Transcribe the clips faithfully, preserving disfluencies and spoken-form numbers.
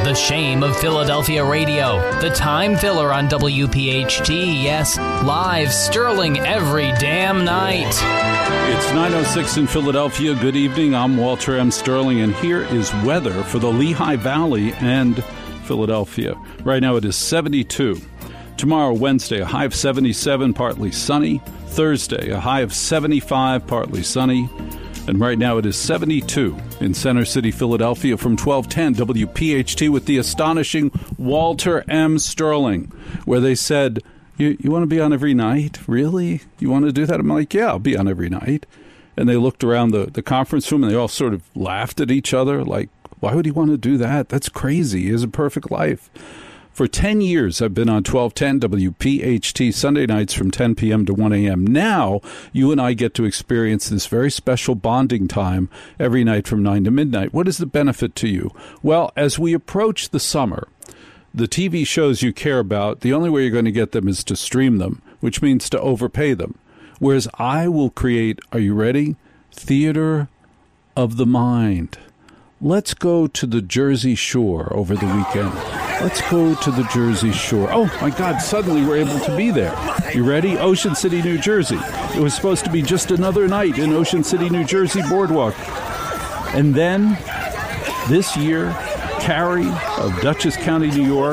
The shame of Philadelphia radio. The time filler on W P H T. Yes, live Sterling every damn night. It's nine oh six in Philadelphia. Good evening. I'm Walter M. Sterling, and here is weather for the Lehigh Valley and Philadelphia. Right now it is seventy-two. Tomorrow, Wednesday, a high of seventy-seven, partly sunny. Thursday, a high of seventy-five, partly sunny. And right now it is seventy-two in Center City, Philadelphia. From twelve ten W P H T with the astonishing Walter M. Sterling, where they said, you, you want to be on every night? Really? You want to do that? I'm like, yeah, I'll be on every night. And they looked around the, the conference room and they all sort of laughed at each other like, why would he want to do that? That's crazy. He has a perfect life. For ten years, I've been on twelve ten W P H T Sunday nights from ten p.m. to one a.m. Now, you and I get to experience this very special bonding time every night from nine to midnight. What is the benefit to you? Well, as we approach the summer, the T V shows you care about, the only way you're going to get them is to stream them, which means to overpay them. Whereas I will create, are you ready? Theater of the mind. Let's go to the Jersey Shore over the weekend. Let's go to the Jersey Shore. Oh, my God, suddenly we're able to be there. You ready? Ocean City, New Jersey. It was supposed to be just another night in Ocean City, New Jersey boardwalk. And then this year, Carrie of Dutchess County, New York,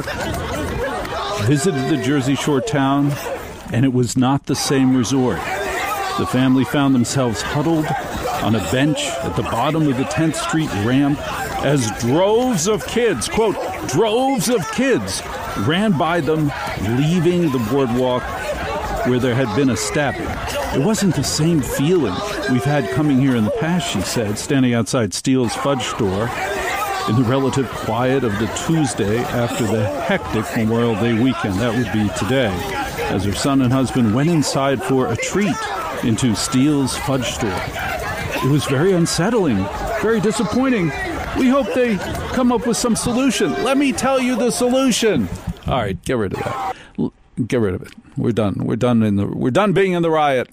visited the Jersey Shore town, and it was not the same resort. The family found themselves huddled on a bench at the bottom of the tenth Street ramp as droves of kids, quote, droves of kids, ran by them, leaving the boardwalk where there had been a stabbing. It wasn't the same feeling we've had coming here in the past, she said, standing outside Steele's Fudge Store in the relative quiet of the Tuesday after the hectic Memorial Day weekend. That would be today, as her son and husband went inside for a treat into Steele's Fudge Store. It was very unsettling, very disappointing. We hope they come up with some solution. Let me tell you the solution. All right, get rid of that. Get rid of it. We're done. We're done in the we're done being in the riot.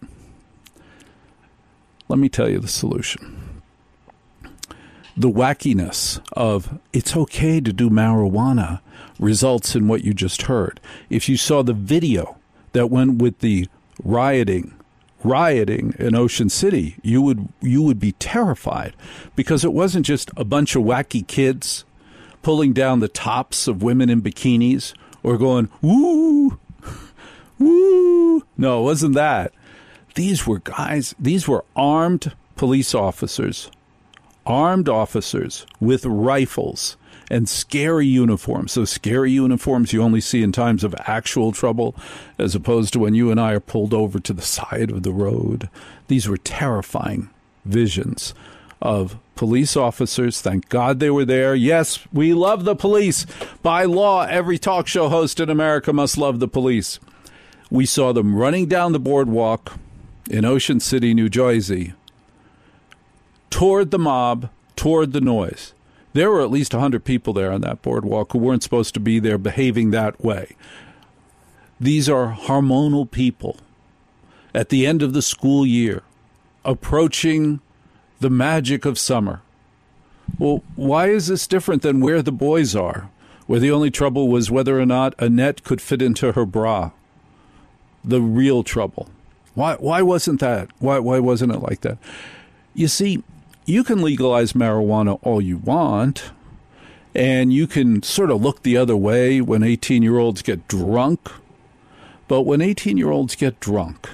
Let me tell you the solution. The wackiness of it's okay to do marijuana results in what you just heard. If you saw the video that went with the rioting rioting in Ocean City, you would you would be terrified, because it wasn't just a bunch of wacky kids pulling down the tops of women in bikinis or going, woo, woo. No, it wasn't that. These were guys, these were armed police officers, armed officers with rifles and scary uniforms. Those scary uniforms you only see in times of actual trouble, as opposed to when you and I are pulled over to the side of the road. These were terrifying visions of police officers. Thank God they were there. Yes, we love the police. By law, every talk show host in America must love the police. We saw them running down the boardwalk in Ocean City, New Jersey, toward the mob, toward the noise. There were at least one hundred people there on that boardwalk who weren't supposed to be there behaving that way. These are hormonal people at the end of the school year, approaching the magic of summer. Well, why is this different than where the boys are, where the only trouble was whether or not Annette could fit into her bra? The real trouble. Why, why wasn't that? Why, why wasn't it like that? You see, you can legalize marijuana all you want, and you can sort of look the other way when eighteen-year-olds get drunk. But when eighteen-year-olds get drunk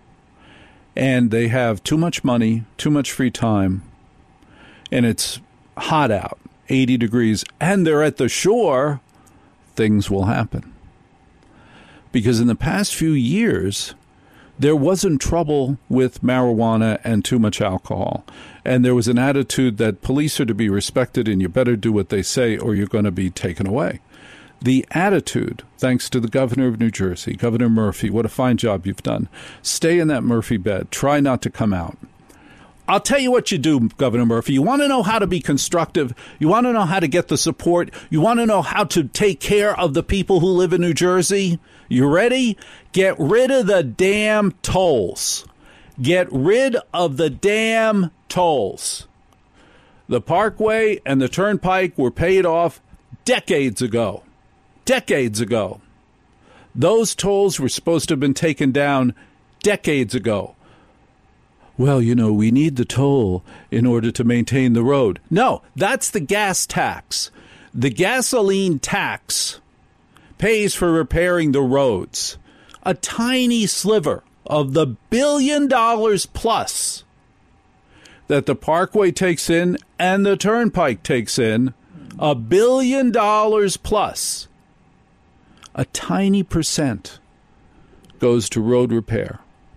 and they have too much money, too much free time, and it's hot out, eighty degrees, and they're at the shore, things will happen. Because in the past few years, there wasn't trouble with marijuana and too much alcohol. And there was an attitude that police are to be respected and you better do what they say or you're going to be taken away. The attitude, thanks to the governor of New Jersey, Governor Murphy, what a fine job you've done. Stay in that Murphy bed. Try not to come out. I'll tell you what you do, Governor Murphy. You want to know how to be constructive. You want to know how to get the support. You want to know how to take care of the people who live in New Jersey. You ready? Get rid of the damn tolls. Get rid of the damn tolls. The Parkway and the Turnpike were paid off decades ago. Decades ago. Those tolls were supposed to have been taken down decades ago. Well, you know, we need the toll in order to maintain the road. No, that's the gas tax. The gasoline tax pays for repairing the roads. A tiny sliver of the billion dollars plus that the Parkway takes in and the Turnpike takes in, a billion dollars plus, a tiny percent goes to road repair.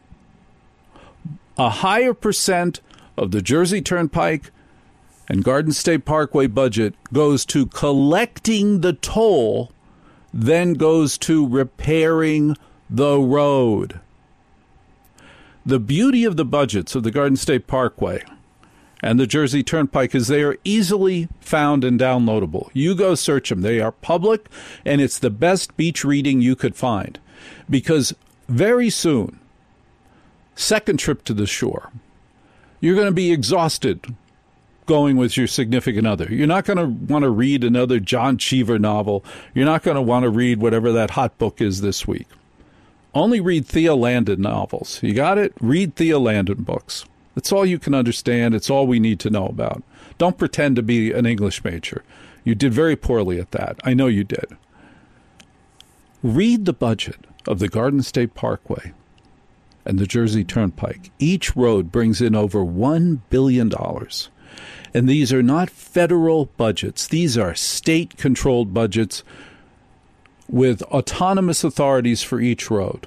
A higher percent of the Jersey Turnpike and Garden State Parkway budget goes to collecting the toll, then goes to repairing the road. The beauty of the budgets of the Garden State Parkway and the Jersey Turnpike is they are easily found and downloadable. You go search them. They are public, and it's the best beach reading you could find. Because very soon, second trip to the shore, you're going to be exhausted going with your significant other. You're not going to want to read another John Cheever novel. You're not going to want to read whatever that hot book is this week. Only read Thea Landon novels. You got it? Read Thea Landon books. That's all you can understand. It's all we need to know about. Don't pretend to be an English major. You did very poorly at that. I know you did. Read the budget of the Garden State Parkway and the Jersey Turnpike. Each road brings in over one billion dollars. And these are not federal budgets. These are state-controlled budgets with autonomous authorities for each road.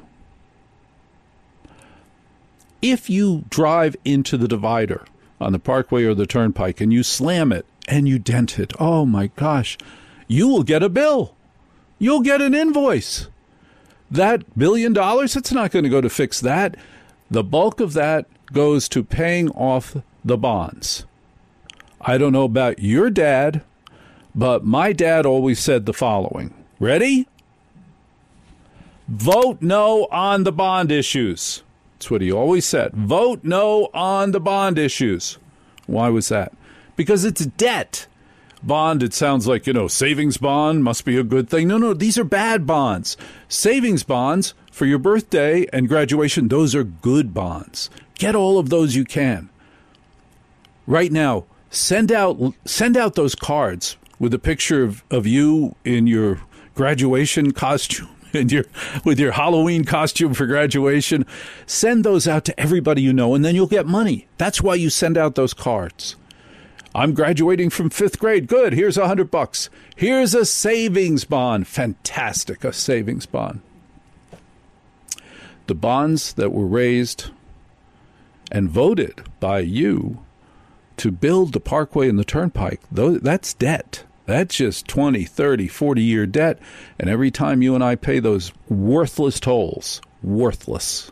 If you drive into the divider on the Parkway or the Turnpike and you slam it and you dent it, oh my gosh, you will get a bill. You'll get an invoice. That billion dollars, it's not going to go to fix that. The bulk of that goes to paying off the bonds. I don't know about your dad, but my dad always said the following. Ready? Vote no on the bond issues. That's what he always said. Vote no on the bond issues. Why was that? Because it's debt. Bond, it sounds like, you know, savings bond must be a good thing. No, no, these are bad bonds. Savings bonds for your birthday and graduation, those are good bonds. Get all of those you can. Right now, send out send out those cards with a picture of, of you in your graduation costume. And your, with your Halloween costume for graduation, send those out to everybody you know, and then you'll get money. That's why you send out those cards. I'm graduating from fifth grade. Good. Here's a hundred bucks. Here's a savings bond. Fantastic. A savings bond. The bonds that were raised and voted by you to build the Parkway and the Turnpike, those, that's debt. That's just twenty, thirty, forty-year debt. And every time you and I pay those worthless tolls, worthless.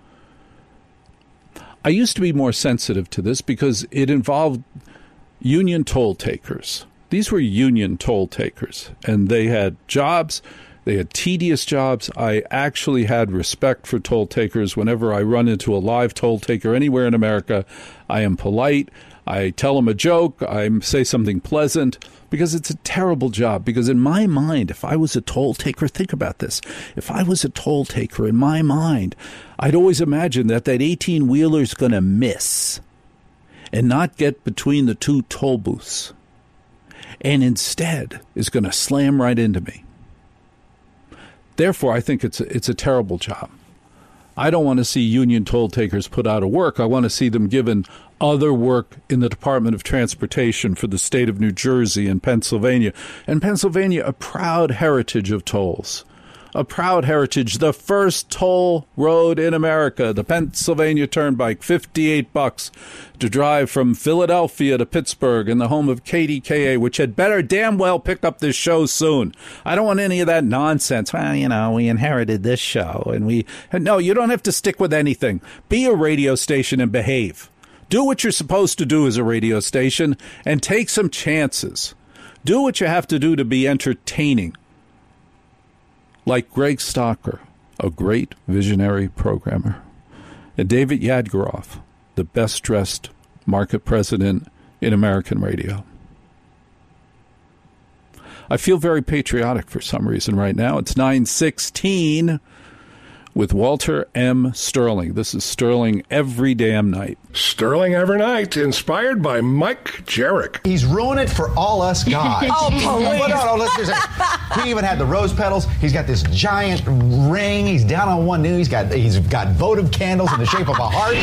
I used to be more sensitive to this because it involved union toll takers. These were union toll takers, and they had jobs. They had tedious jobs. I actually had respect for toll takers. Whenever I run into a live toll taker anywhere in America, I am polite. I tell them a joke. I say something pleasant because it's a terrible job. Because in my mind, if I was a toll taker, think about this. If I was a toll taker, in my mind, I'd always imagine that that eighteen-wheeler's going to miss and not get between the two toll booths, and instead is going to slam right into me. Therefore, I think it's a, it's a terrible job. I don't want to see union toll takers put out of work. I want to see them given other work in the Department of Transportation for the state of New Jersey and Pennsylvania. And Pennsylvania, a proud heritage of tolls. A proud heritage. The first toll road in America, the Pennsylvania Turnpike, fifty-eight bucks to drive from Philadelphia to Pittsburgh in the home of K D K A, which had better damn well pick up this show soon. I don't want any of that nonsense. Well, you know, we inherited this show and we... No, you don't have to stick with anything. Be a radio station and behave. Do what you're supposed to do as a radio station and take some chances. Do what you have to do to be entertaining. Like Greg Stocker, a great visionary programmer, and David Yadgaroff, the best-dressed market president in American radio. I feel very patriotic for some reason right now. It's nine sixteen with Walter M. Sterling. This is Sterling every damn night. Sterling every night, inspired by Mike Jarek. He's ruined it for all us guys. Oh, please. Well, no, no, let's just say, he even had the rose petals. He's got this giant ring. He's down on one knee. He's got he's got votive candles in the shape of a heart.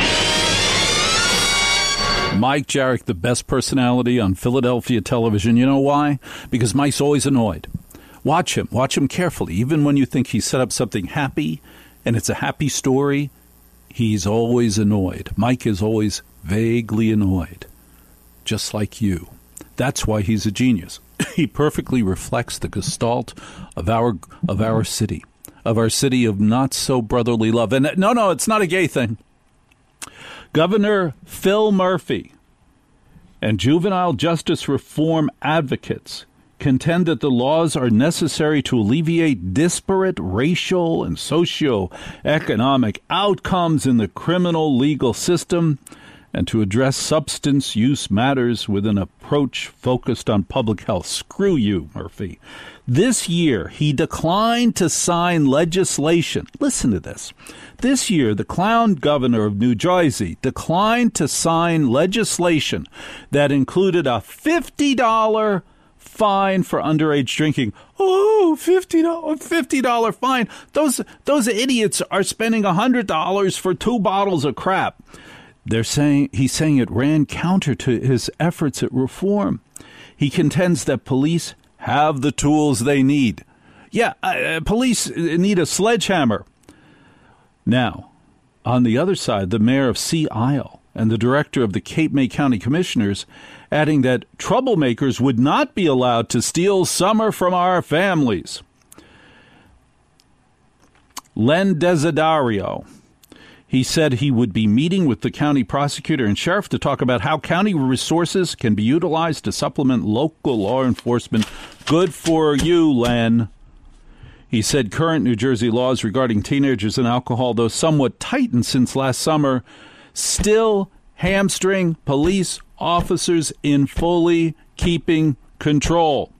Mike Jarek, the best personality on Philadelphia television. You know why? Because Mike's always annoyed. Watch him. Watch him carefully. Even when you think he set up something happy and it's a happy story, he's always annoyed. Mike is always vaguely annoyed, just like you. That's why he's a genius. He perfectly reflects the gestalt of our of our city, of our city of not so brotherly love. And no, no, it's not a gay thing. Governor Phil Murphy and juvenile justice reform advocates contend that the laws are necessary to alleviate disparate racial and socio-economic outcomes in the criminal legal system and to address substance use matters with an approach focused on public health. Screw you, Murphy. This year, he declined to sign legislation. Listen to this. This year, the clown governor of New Jersey declined to sign legislation that included a fifty dollars fine for underage drinking. Oh, fifty dollars fifty dollars fine. Those those idiots are spending one hundred dollars for two bottles of crap. They're saying he's saying it ran counter to his efforts at reform. He contends that police have the tools they need. Yeah, uh, police need a sledgehammer. Now, on the other side, the mayor of Sea Isle and the director of the Cape May County Commissioners adding that troublemakers would not be allowed to steal summer from our families. Len Desiderio, he said he would be meeting with the county prosecutor and sheriff to talk about how county resources can be utilized to supplement local law enforcement. Good for you, Len. He said current New Jersey laws regarding teenagers and alcohol, though somewhat tightened since last summer, still hamstring police officers in fully keeping control.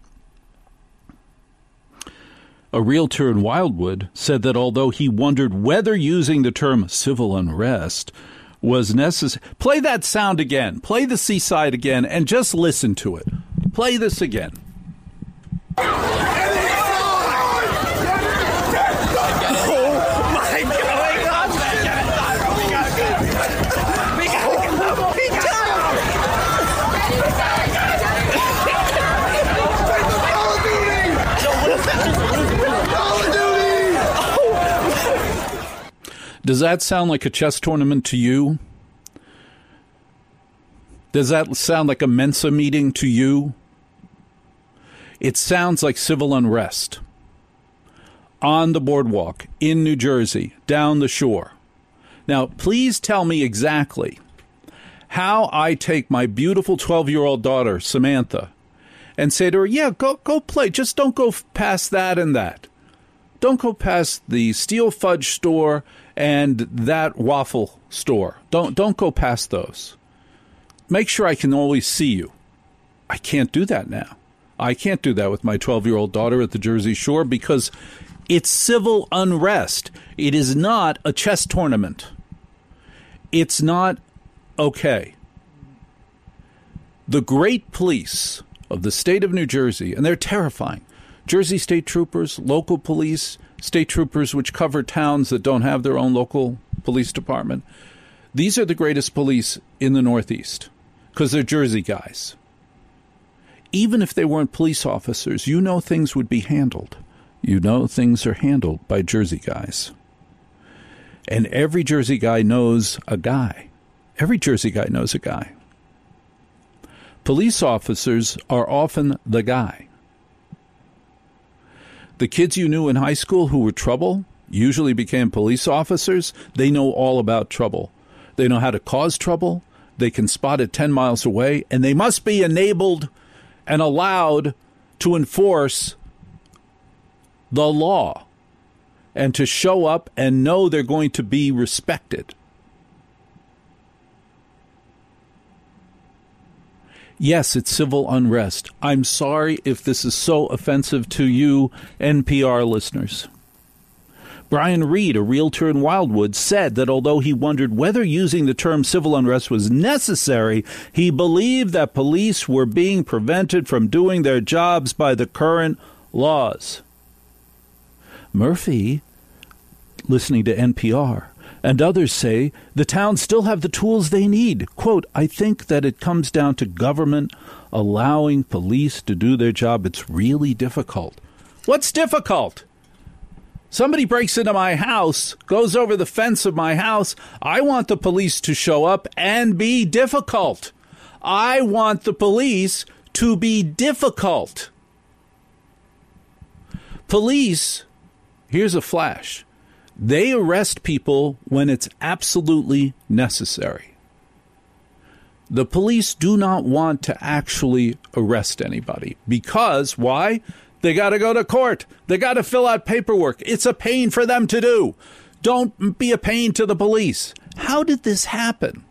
A realtor in Wildwood said that although he wondered whether using the term civil unrest was necessary. Play that sound again. Play the seaside again and just listen to it. Play this again. Does that sound like a chess tournament to you? Does that sound like a Mensa meeting to you? It sounds like civil unrest on the boardwalk in New Jersey, down the shore. Now, please tell me exactly how I take my beautiful twelve-year-old daughter, Samantha, and say to her, yeah, go go play. Just don't go past that and that. Don't go past the steel fudge store and that waffle store. Don't don't go past those. Make sure I can always see you. I can't do that now. I can't do that with my twelve-year-old daughter at the Jersey Shore because it's civil unrest. It is not a chess tournament. It's not okay. The great police of the state of New Jersey, and they're terrifying, Jersey State Troopers, local police, state troopers which cover towns that don't have their own local police department. These are the greatest police in the Northeast because they're Jersey guys. Even if they weren't police officers, you know things would be handled. You know things are handled by Jersey guys. And every Jersey guy knows a guy. Every Jersey guy knows a guy. Police officers are often the guy. The kids you knew in high school who were trouble usually became police officers. They know all about trouble. They know how to cause trouble. They can spot it ten miles away. And they must be enabled and allowed to enforce the law and to show up and know they're going to be respected. Yes, it's civil unrest. I'm sorry if this is so offensive to you N P R listeners. Brian Reed, a realtor in Wildwood, said that although he wondered whether using the term civil unrest was necessary, he believed that police were being prevented from doing their jobs by the current laws. Murphy, listening to N P R, and others say the towns still have the tools they need. Quote, I think that it comes down to government allowing police to do their job. It's really difficult. What's difficult? Somebody breaks into my house, goes over the fence of my house. I want the police to show up and be difficult. I want the police to be difficult. Police, here's a flash. They arrest people when it's absolutely necessary. The police do not want to actually arrest anybody because, why? They got to go to court. They got to fill out paperwork. It's a pain for them to do. Don't be a pain to the police. How did this happen?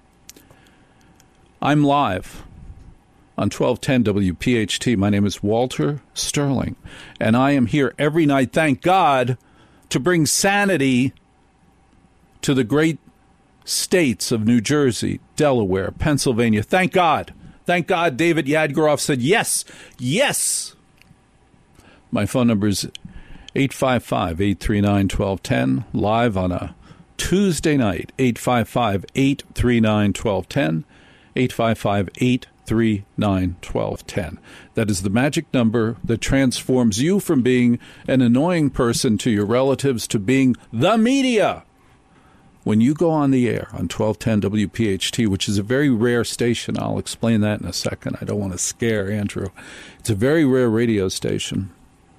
I'm live on twelve ten W P H T. My name is Walter Sterling, and I am here every night, thank God, to bring sanity to the great states of New Jersey, Delaware, Pennsylvania. Thank God. Thank God David Yadgaroff said yes, yes. My phone number is eight five five, eight three nine, one two one zero, live on a Tuesday night, eight five five, eight three nine, one two one zero, eight five five, eight three nine, one two one zero. That is the magic number that transforms you from being an annoying person to your relatives to being the media. When you go on the air on twelve ten W P H T, which is a very rare station, I'll explain that in a second. I don't want to scare Andrew. It's a very rare radio station.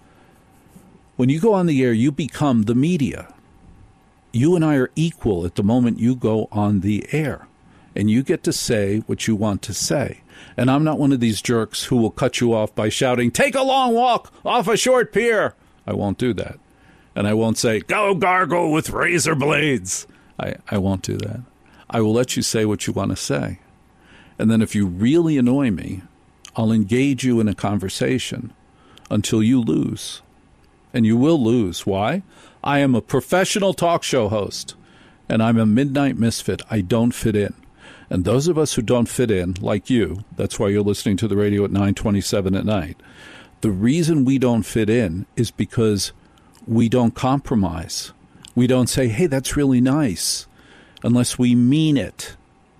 When you go on the air, you become the media. You and I are equal at the moment you go on the air. And you get to say what you want to say. And I'm not one of these jerks who will cut you off by shouting, take a long walk off a short pier. I won't do that. And I won't say, go gargle with razor blades. I, I won't do that. I will let you say what you want to say. And then if you really annoy me, I'll engage you in a conversation until you lose. And you will lose. Why? I am a professional talk show host, and I'm a midnight misfit. I don't fit in. And those of us who don't fit in, like you, that's why you're listening to the radio at nine twenty-seven at night. The reason we don't fit in is because we don't compromise. We don't say, hey, that's really nice, unless we mean it.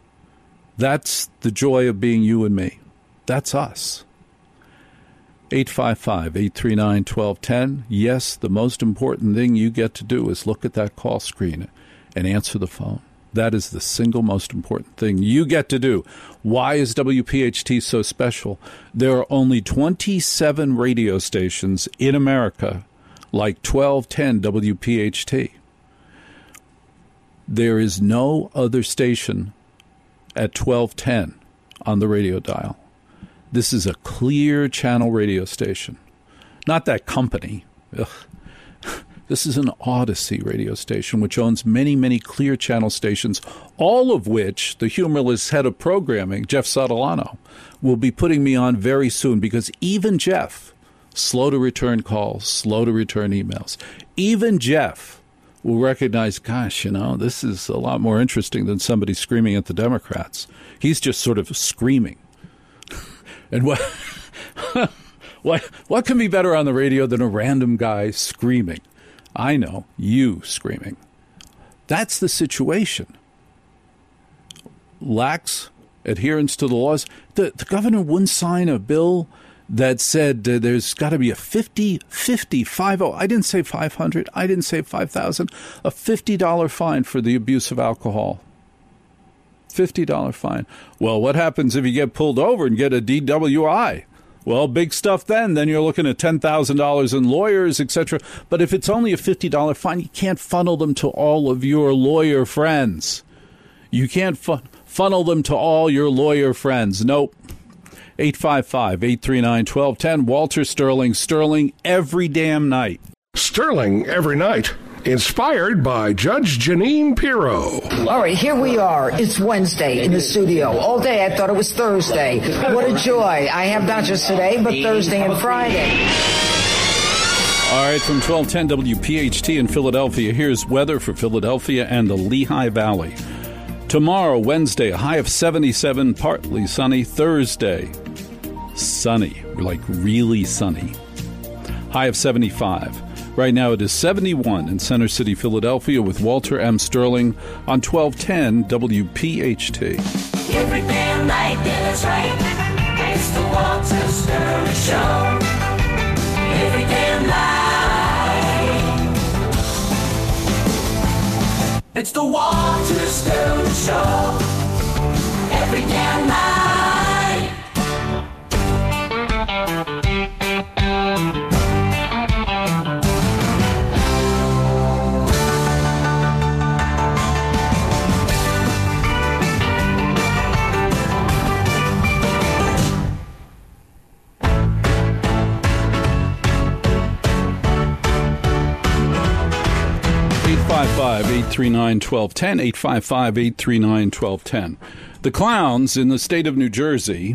That's the joy of being you and me. That's us. eight five five, eight three nine, one two one zero. Yes, the most important thing you get to do is look at that call screen and answer the phone. That is the single most important thing you get to do. Why is W P H T so special? There are only twenty-seven radio stations in America like twelve ten W P H T. There is no other station at twelve ten on the radio dial. This is a clear channel radio station. Not that company. Ugh. This is an Odyssey radio station, which owns many, many clear channel stations, all of which the humorless head of programming, Jeff Sotolano, will be putting me on very soon, because even Jeff, slow to return calls, slow to return emails, even Jeff will recognize, gosh, you know, this is a lot more interesting than somebody screaming at the Democrats. He's just sort of screaming. And what, what, what can be better on the radio than a random guy screaming? I know, you screaming. That's the situation. Lax adherence to the laws. The, the governor wouldn't sign a bill that said uh, there's got to be a fifty, fifty, five oh. I didn't say five hundred. I didn't say five thousand. A fifty dollars fine for the abuse of alcohol. fifty dollars fine. Well, what happens if you get pulled over and get a D W I? Well, big stuff then. Then you're looking at ten thousand dollars in lawyers, et cetera. But if it's only a fifty dollars fine, you can't funnel them to all of your lawyer friends. You can't fu- funnel them to all your lawyer friends. Nope. eight five five, eight three nine, one two one zero. Walter Sterling. Sterling every damn night. Sterling every night. Inspired by Judge Janine Pirro. All right, here we are. It's Wednesday in the studio. All day I thought it was Thursday. What a joy. I have not just today, but Thursday and Friday. All right, from twelve ten W P H T in Philadelphia, here's weather for Philadelphia and the Lehigh Valley. Tomorrow, Wednesday, a high of seventy-seven, partly sunny. Thursday, sunny, like really sunny. High of seventy-five. Right now it is seventy-one in Center City, Philadelphia, with Walter M. Sterling on twelve ten W P H T. Every damn night, that's right. It's the Walter Sterling Show. Every damn night. It's the Walter Sterling Show. Every damn night. eight five five, eight three nine, one two one zero, eight five five, eight three nine, one two one zero. The clowns in the state of New Jersey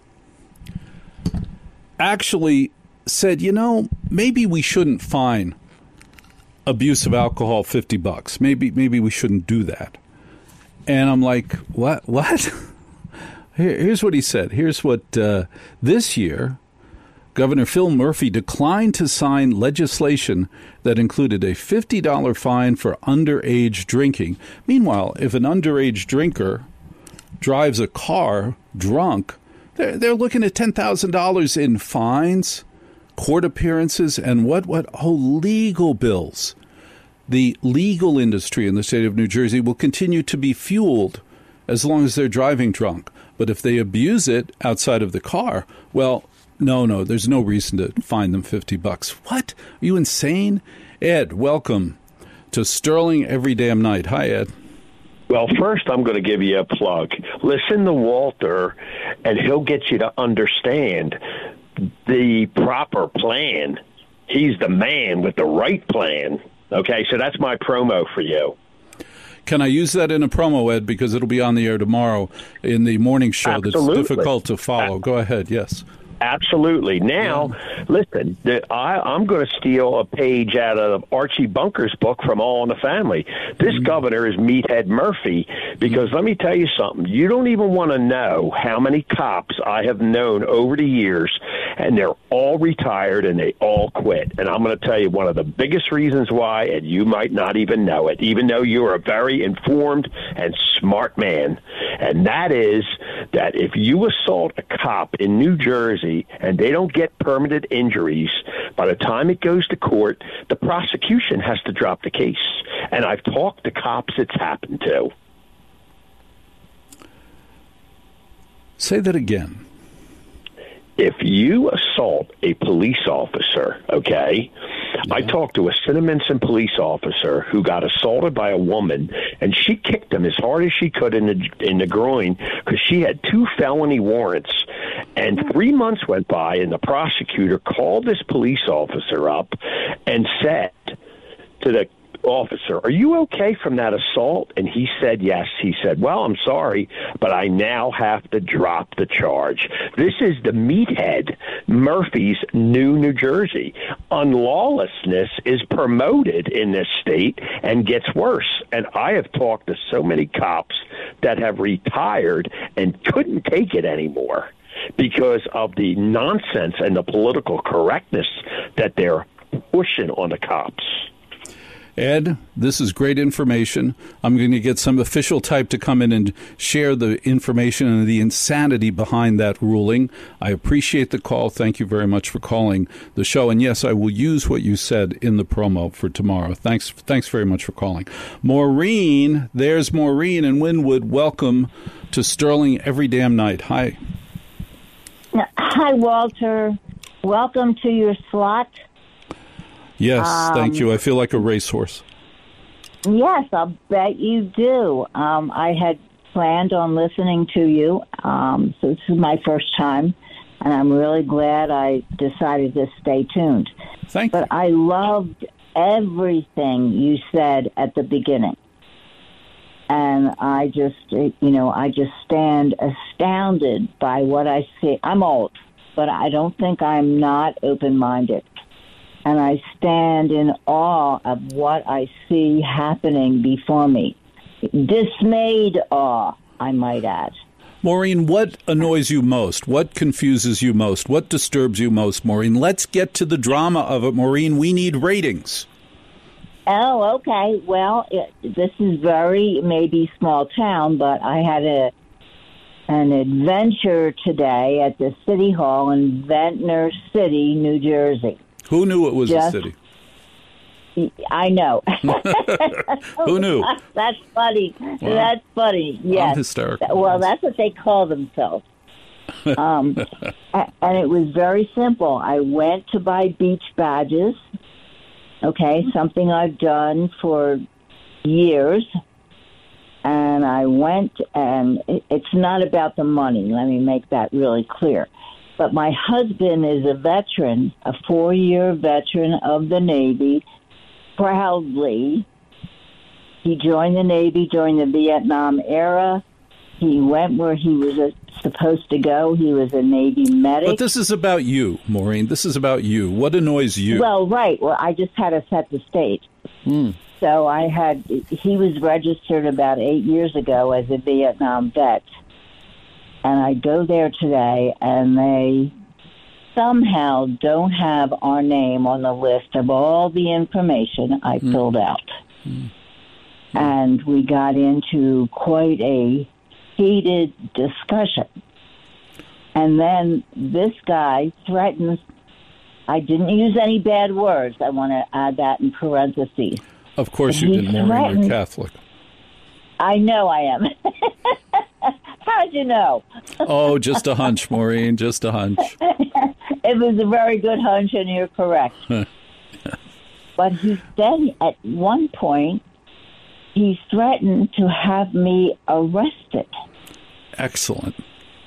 actually said, you know, maybe we shouldn't fine abuse of alcohol fifty bucks. Maybe maybe we shouldn't do that. And I'm like, what? What? Here, here's what he said. Here's what uh, this year Governor Phil Murphy declined to sign legislation that included a fifty dollars fine for underage drinking. Meanwhile, if an underage drinker drives a car drunk, they're, they're looking at ten thousand dollars in fines, court appearances, and what, what? Oh, legal bills. The legal industry in the state of New Jersey will continue to be fueled as long as they're driving drunk. But if they abuse it outside of the car, well, No, no, there's no reason to fine them fifty bucks. What? Are you insane? Ed, welcome to Sterling Every Damn Night. Hi, Ed. Well, first I'm going to give you a plug. Listen to Walter, and he'll get you to understand the proper plan. He's the man with the right plan. Okay, so that's my promo for you. Can I use that in a promo, Ed, because it'll be on the air tomorrow in the morning show. Absolutely. That's difficult to follow. Go ahead, yes. Absolutely. Now, yeah. listen, the, I, I'm going to steal a page out of Archie Bunker's book from All in the Family. This mm-hmm. governor is Meathead Murphy, because mm-hmm. let me tell you something. You don't even want to know how many cops I have known over the years, and they're all retired and they all quit. And I'm going to tell you one of the biggest reasons why, and you might not even know it, even though you're a very informed and smart man. And that is that if you assault a cop in New Jersey, and they don't get permanent injuries, by the time it goes to court, the prosecution has to drop the case. And I've talked to cops it's happened to. Say that again. If you assault a police officer, okay, yeah. I talked to a Cinnaminson police officer who got assaulted by a woman, and she kicked him as hard as she could in the in the groin because she had two felony warrants. And three months went by, and the prosecutor called this police officer up and said to the officer, "Are you okay from that assault?" And he said yes. He said, "Well, I'm sorry, but I now have to drop the charge." This is the Meathead Murphy's new New Jersey. Unlawlessness is promoted in this state and gets worse. And I have talked to so many cops that have retired and couldn't take it anymore because of the nonsense and the political correctness that they're pushing on the cops. Ed, this is great information. I'm going to get some official type to come in and share the information and the insanity behind that ruling. I appreciate the call. Thank you very much for calling the show. And yes, I will use what you said in the promo for tomorrow. Thanks thanks very much for calling. Maureen, there's Maureen in Wynwood. Welcome to Sterling Every Damn Night. Hi. Hi, Walter. Welcome to your slot. Yes, um, thank you. I feel like a racehorse. Yes, I'll bet you do. Um, I had planned on listening to you, um, so this is my first time, and I'm really glad I decided to stay tuned. Thank but you. I loved everything you said at the beginning. And I just, you know, I just stand astounded by what I see. I'm old, but I don't think I'm not open-minded. And I stand in awe of what I see happening before me. Dismayed awe, I might add. Maureen, what annoys you most? What confuses you most? What disturbs you most, Maureen? Let's get to the drama of it, Maureen. We need ratings. Oh, okay. Well, it, this is very maybe small town, but I had a an adventure today at the City Hall in Ventnor City, New Jersey. Who knew it was Just, a city? I know. Who knew? That's funny. Wow. That's funny. Yes. I'm hysterical. Well, that's what they call themselves. um, and it was very simple. I went to buy beach badges. Okay, something I've done for years. And I went, and it's not about the money. Let me make that really clear. But my husband is a veteran, a four-year veteran of the Navy, proudly. He joined the Navy during the Vietnam era. He went where he was supposed to go. He was a Navy medic. But this is about you, Maureen. This is about you. What annoys you? Well, right. Well, I just had to set the stage. Hmm. So I had, he was registered about eight years ago as a Vietnam vet. And I go there today, and they somehow don't have our name on the list of all the information I mm. filled out. Mm. And we got into quite a heated discussion. And then this guy threatens, I didn't use any bad words. I want to add that in parentheses. Of course you didn't, Maureen. You're Catholic. I know I am. How'd you know? Oh, just a hunch, Maureen, just a hunch. It was a very good hunch, and you're correct. But he said at one point, he threatened to have me arrested. Excellent.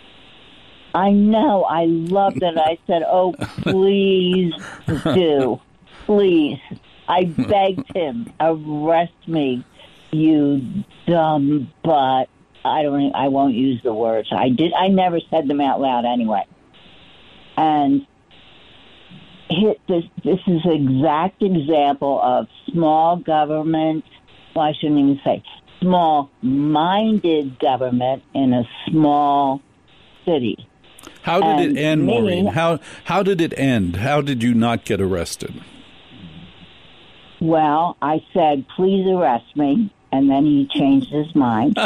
I know. I loved it. I said, oh, please do. Please. I begged him, arrest me, you dumb butt. I don't. I won't use the words. I did. I never said them out loud anyway. And hit this. This is an exact example of small government. Well, I shouldn't even say small-minded government in a small city. How did and it end, me, Maureen? How how did it end? How did you not get arrested? Well, I said, please arrest me. And then he changed his mind.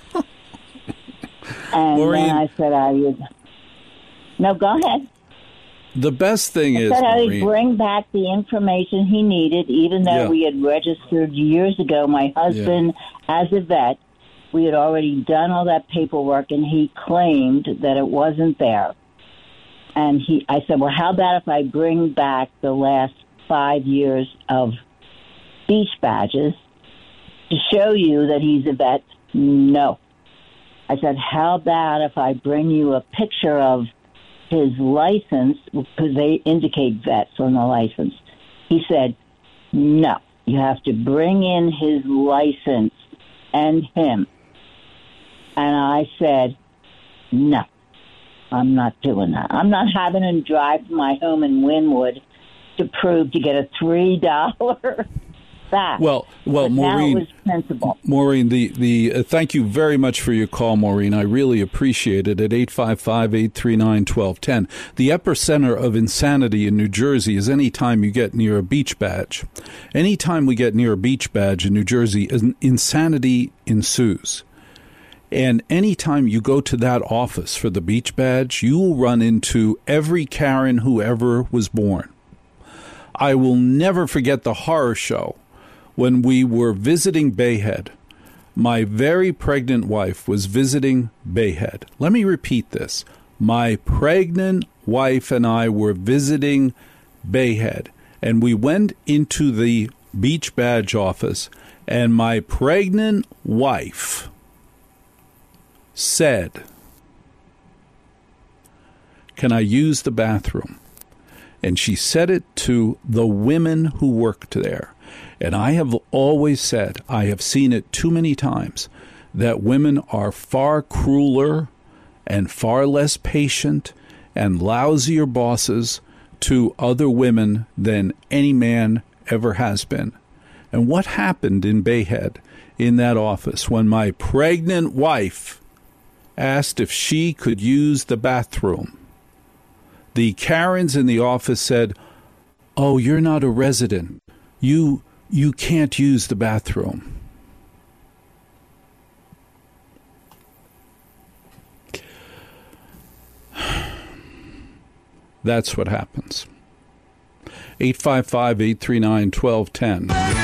And Maureen, then I said I would... No, go ahead. The best thing I is, said I would Maureen, bring back the information he needed, even though Yeah. we had registered years ago. My husband, yeah. as a vet, we had already done all that paperwork, and he claimed that it wasn't there. And he, I said, well, how about if I bring back the last five years of beach badges to show you that he's a vet? No. I said, how about if I bring you a picture of his license, because they indicate vets on the license. He said, no, you have to bring in his license and him. And I said, no, I'm not doing that. I'm not having him drive to my home in Wynwood to prove to get a three dollar back. Well, well, but Maureen, now it was sensible. Maureen, the the uh, thank you very much for your call, Maureen. I really appreciate it. At eight five five, eight three nine, one two one zero. The epicenter of insanity in New Jersey is any time you get near a beach badge. Any time we get near a beach badge in New Jersey, insanity ensues. And any time you go to that office for the beach badge, you will run into every Karen who ever was born. I will never forget the horror show when we were visiting Bayhead. My very pregnant wife was visiting Bayhead. Let me repeat this. My pregnant wife and I were visiting Bayhead, and we went into the beach badge office, and my pregnant wife said, "Can I use the bathroom?" And she said it to the women who worked there. And I have always said, I have seen it too many times, that women are far crueler and far less patient and lousier bosses to other women than any man ever has been. And what happened in Bayhead in that office when my pregnant wife asked if she could use the bathroom? The Karens in the office said, "Oh, you're not a resident. You you can't use the bathroom." That's what happens. eight five five, eight three nine, one two one zero.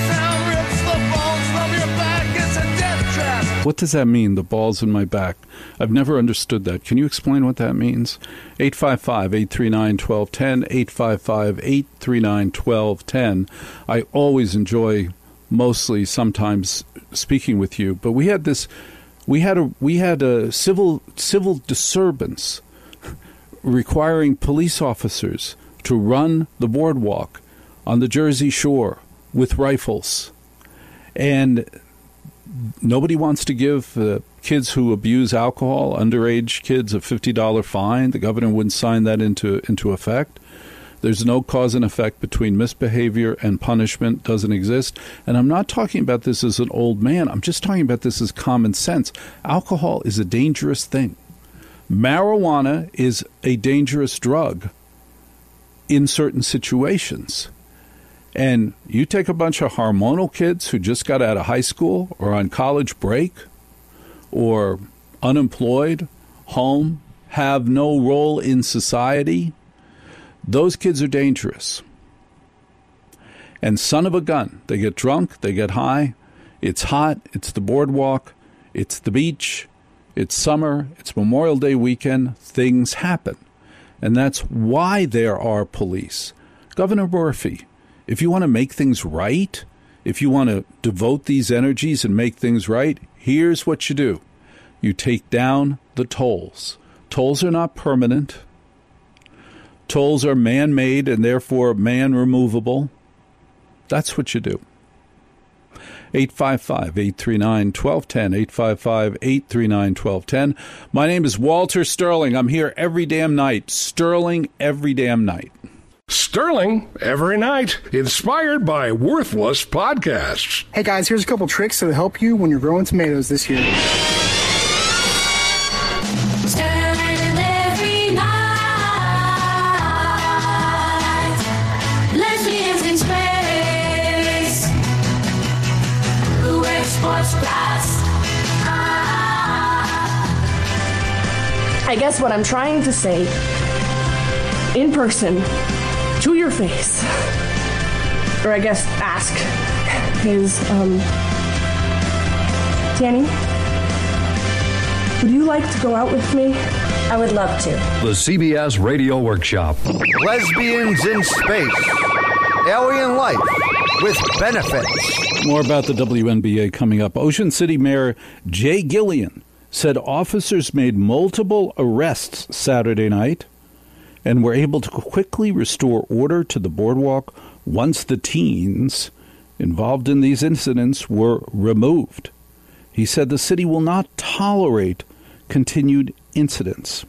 What does that mean, the balls in my back? I've never understood that. Can you explain what that means? eight five five, eight three nine, one two one zero, eight five five, eight three nine, one two one zero. I always enjoy, mostly sometimes, speaking with you. But we had this, we had a, we had a civil civil disturbance requiring police officers to run the boardwalk on the Jersey Shore with rifles. And nobody wants to give uh, kids who abuse alcohol, underage kids, a fifty dollars fine. The governor wouldn't sign that into into effect. There's no cause and effect between misbehavior and punishment. Doesn't exist. And I'm not talking about this as an old man. I'm just talking about this as common sense. Alcohol is a dangerous thing. Marijuana is a dangerous drug in certain situations. And you take a bunch of hormonal kids who just got out of high school or on college break or unemployed, home, have no role in society, those kids are dangerous. And son of a gun, they get drunk, they get high, it's hot, it's the boardwalk, it's the beach, it's summer, it's Memorial Day weekend, things happen. And that's why there are police. Governor Murphy, if you want to make things right, if you want to devote these energies and make things right, here's what you do. You take down the tolls. Tolls are not permanent. Tolls are man-made and therefore man-removable. That's what you do. eight five five, eight three nine, one two one zero, eight five five, eight three nine, one two one zero. My name is Walter Sterling. I'm here every damn night. Sterling every damn night. Sterling every night, inspired by Worthless Podcasts. Hey guys, here's a couple tricks that'll help you when you're growing tomatoes this year. Sterling every night. Lesbians in space. Who wears sports bras? I guess what I'm trying to say in person to your face, or I guess ask, is, um, Danny, would you like to go out with me? I would love to. The C B S Radio Workshop. Lesbians in Space. Alien Life with Benefits. More about the W N B A coming up. Ocean City Mayor Jay Gillian said officers made multiple arrests Saturday night and were able to quickly restore order to the boardwalk once the teens involved in these incidents were removed. He said the city will not tolerate continued incidents.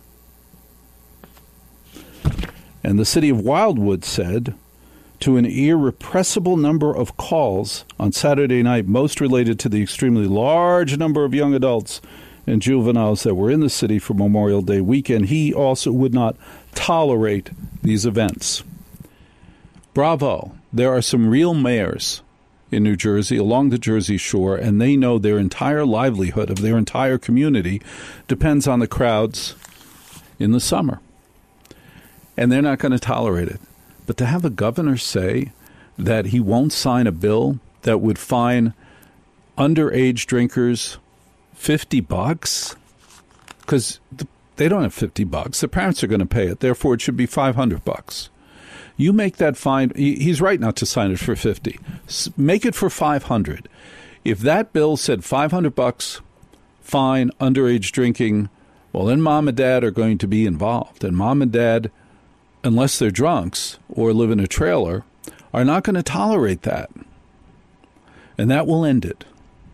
And the city of Wildwood said, to an irrepressible number of calls on Saturday night, most related to the extremely large number of young adults and juveniles that were in the city for Memorial Day weekend, he also would not tolerate these events. Bravo. There are some real mayors in New Jersey, along the Jersey Shore, and they know their entire livelihood of their entire community depends on the crowds in the summer. And they're not going to tolerate it. But to have a governor say that he won't sign a bill that would fine underage drinkers fifty bucks, because they don't have fifty bucks. The parents are going to pay it. Therefore, it should be five hundred bucks. You make that fine. He's right not to sign it for fifty. Make it for five hundred. If that bill said five hundred bucks, fine, underage drinking, well, then mom and dad are going to be involved. And mom and dad, unless they're drunks or live in a trailer, are not going to tolerate that. And that will end it.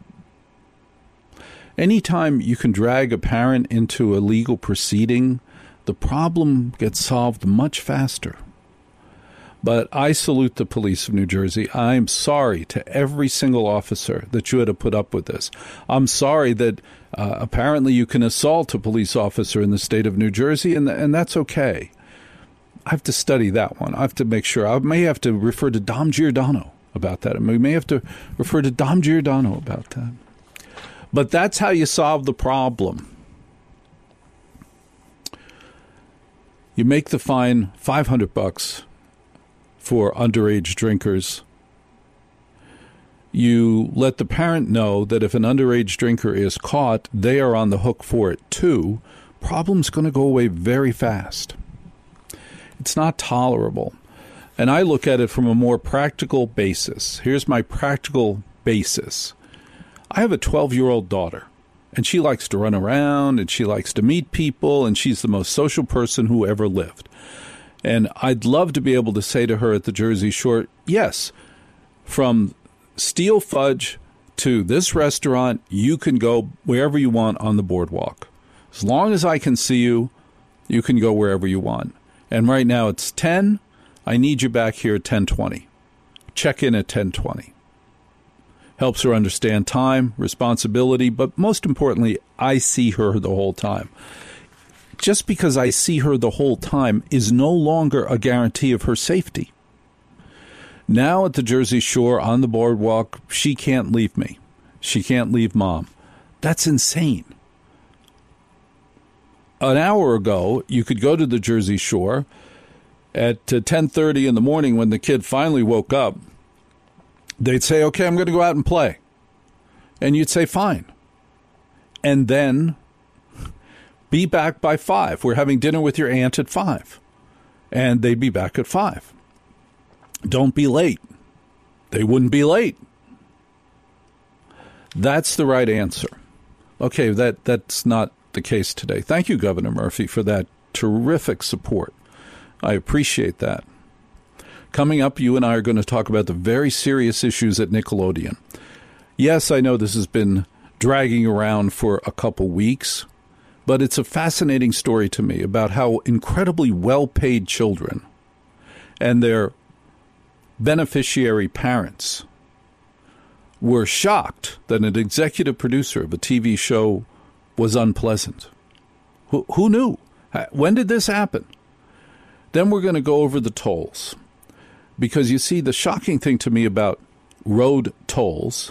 Anytime you can drag a parent into a legal proceeding, the problem gets solved much faster. But I salute the police of New Jersey. I'm sorry to every single officer that you had to put up with this. I'm sorry that uh, apparently you can assault a police officer in the state of New Jersey, and, and that's okay. I have to study that one. I have to make sure. I may have to refer to Dom Giordano about that. And we may have to refer to Dom Giordano about that. But that's how you solve the problem. You make the fine five hundred bucks for underage drinkers. You let the parent know that if an underage drinker is caught, they are on the hook for it too. Problem's going to go away very fast. It's not tolerable. And I look at it from a more practical basis. Here's my practical basis. I have a twelve-year-old daughter, and she likes to run around, and she likes to meet people, and she's the most social person who ever lived. And I'd love to be able to say to her at the Jersey Shore, yes, from Steel Fudge to this restaurant, you can go wherever you want on the boardwalk. As long as I can see you, you can go wherever you want. And right now it's ten. I need you back here at ten twenty. Check in at ten twenty. Helps her understand time, responsibility, but most importantly, I see her the whole time. Just because I see her the whole time is no longer a guarantee of her safety. Now at the Jersey Shore on the boardwalk, she can't leave me. She can't leave mom. That's insane. An hour ago, you could go to the Jersey Shore at uh, ten thirty in the morning when the kid finally woke up. They'd say, okay, I'm going to go out and play. And you'd say, fine. And then be back by five. We're having dinner with your aunt at five. And they'd be back at five. Don't be late. They wouldn't be late. That's the right answer. Okay, that, that's not the case today. Thank you, Governor Murphy, for that terrific support. I appreciate that. Coming up, you and I are going to talk about the very serious issues at Nickelodeon. Yes, I know this has been dragging around for a couple weeks, but it's a fascinating story to me about how incredibly well-paid children and their beneficiary parents were shocked that an executive producer of a T V show was unpleasant. Who, who knew? When did this happen? Then we're going to go over the tolls. Because you see, the shocking thing to me about road tolls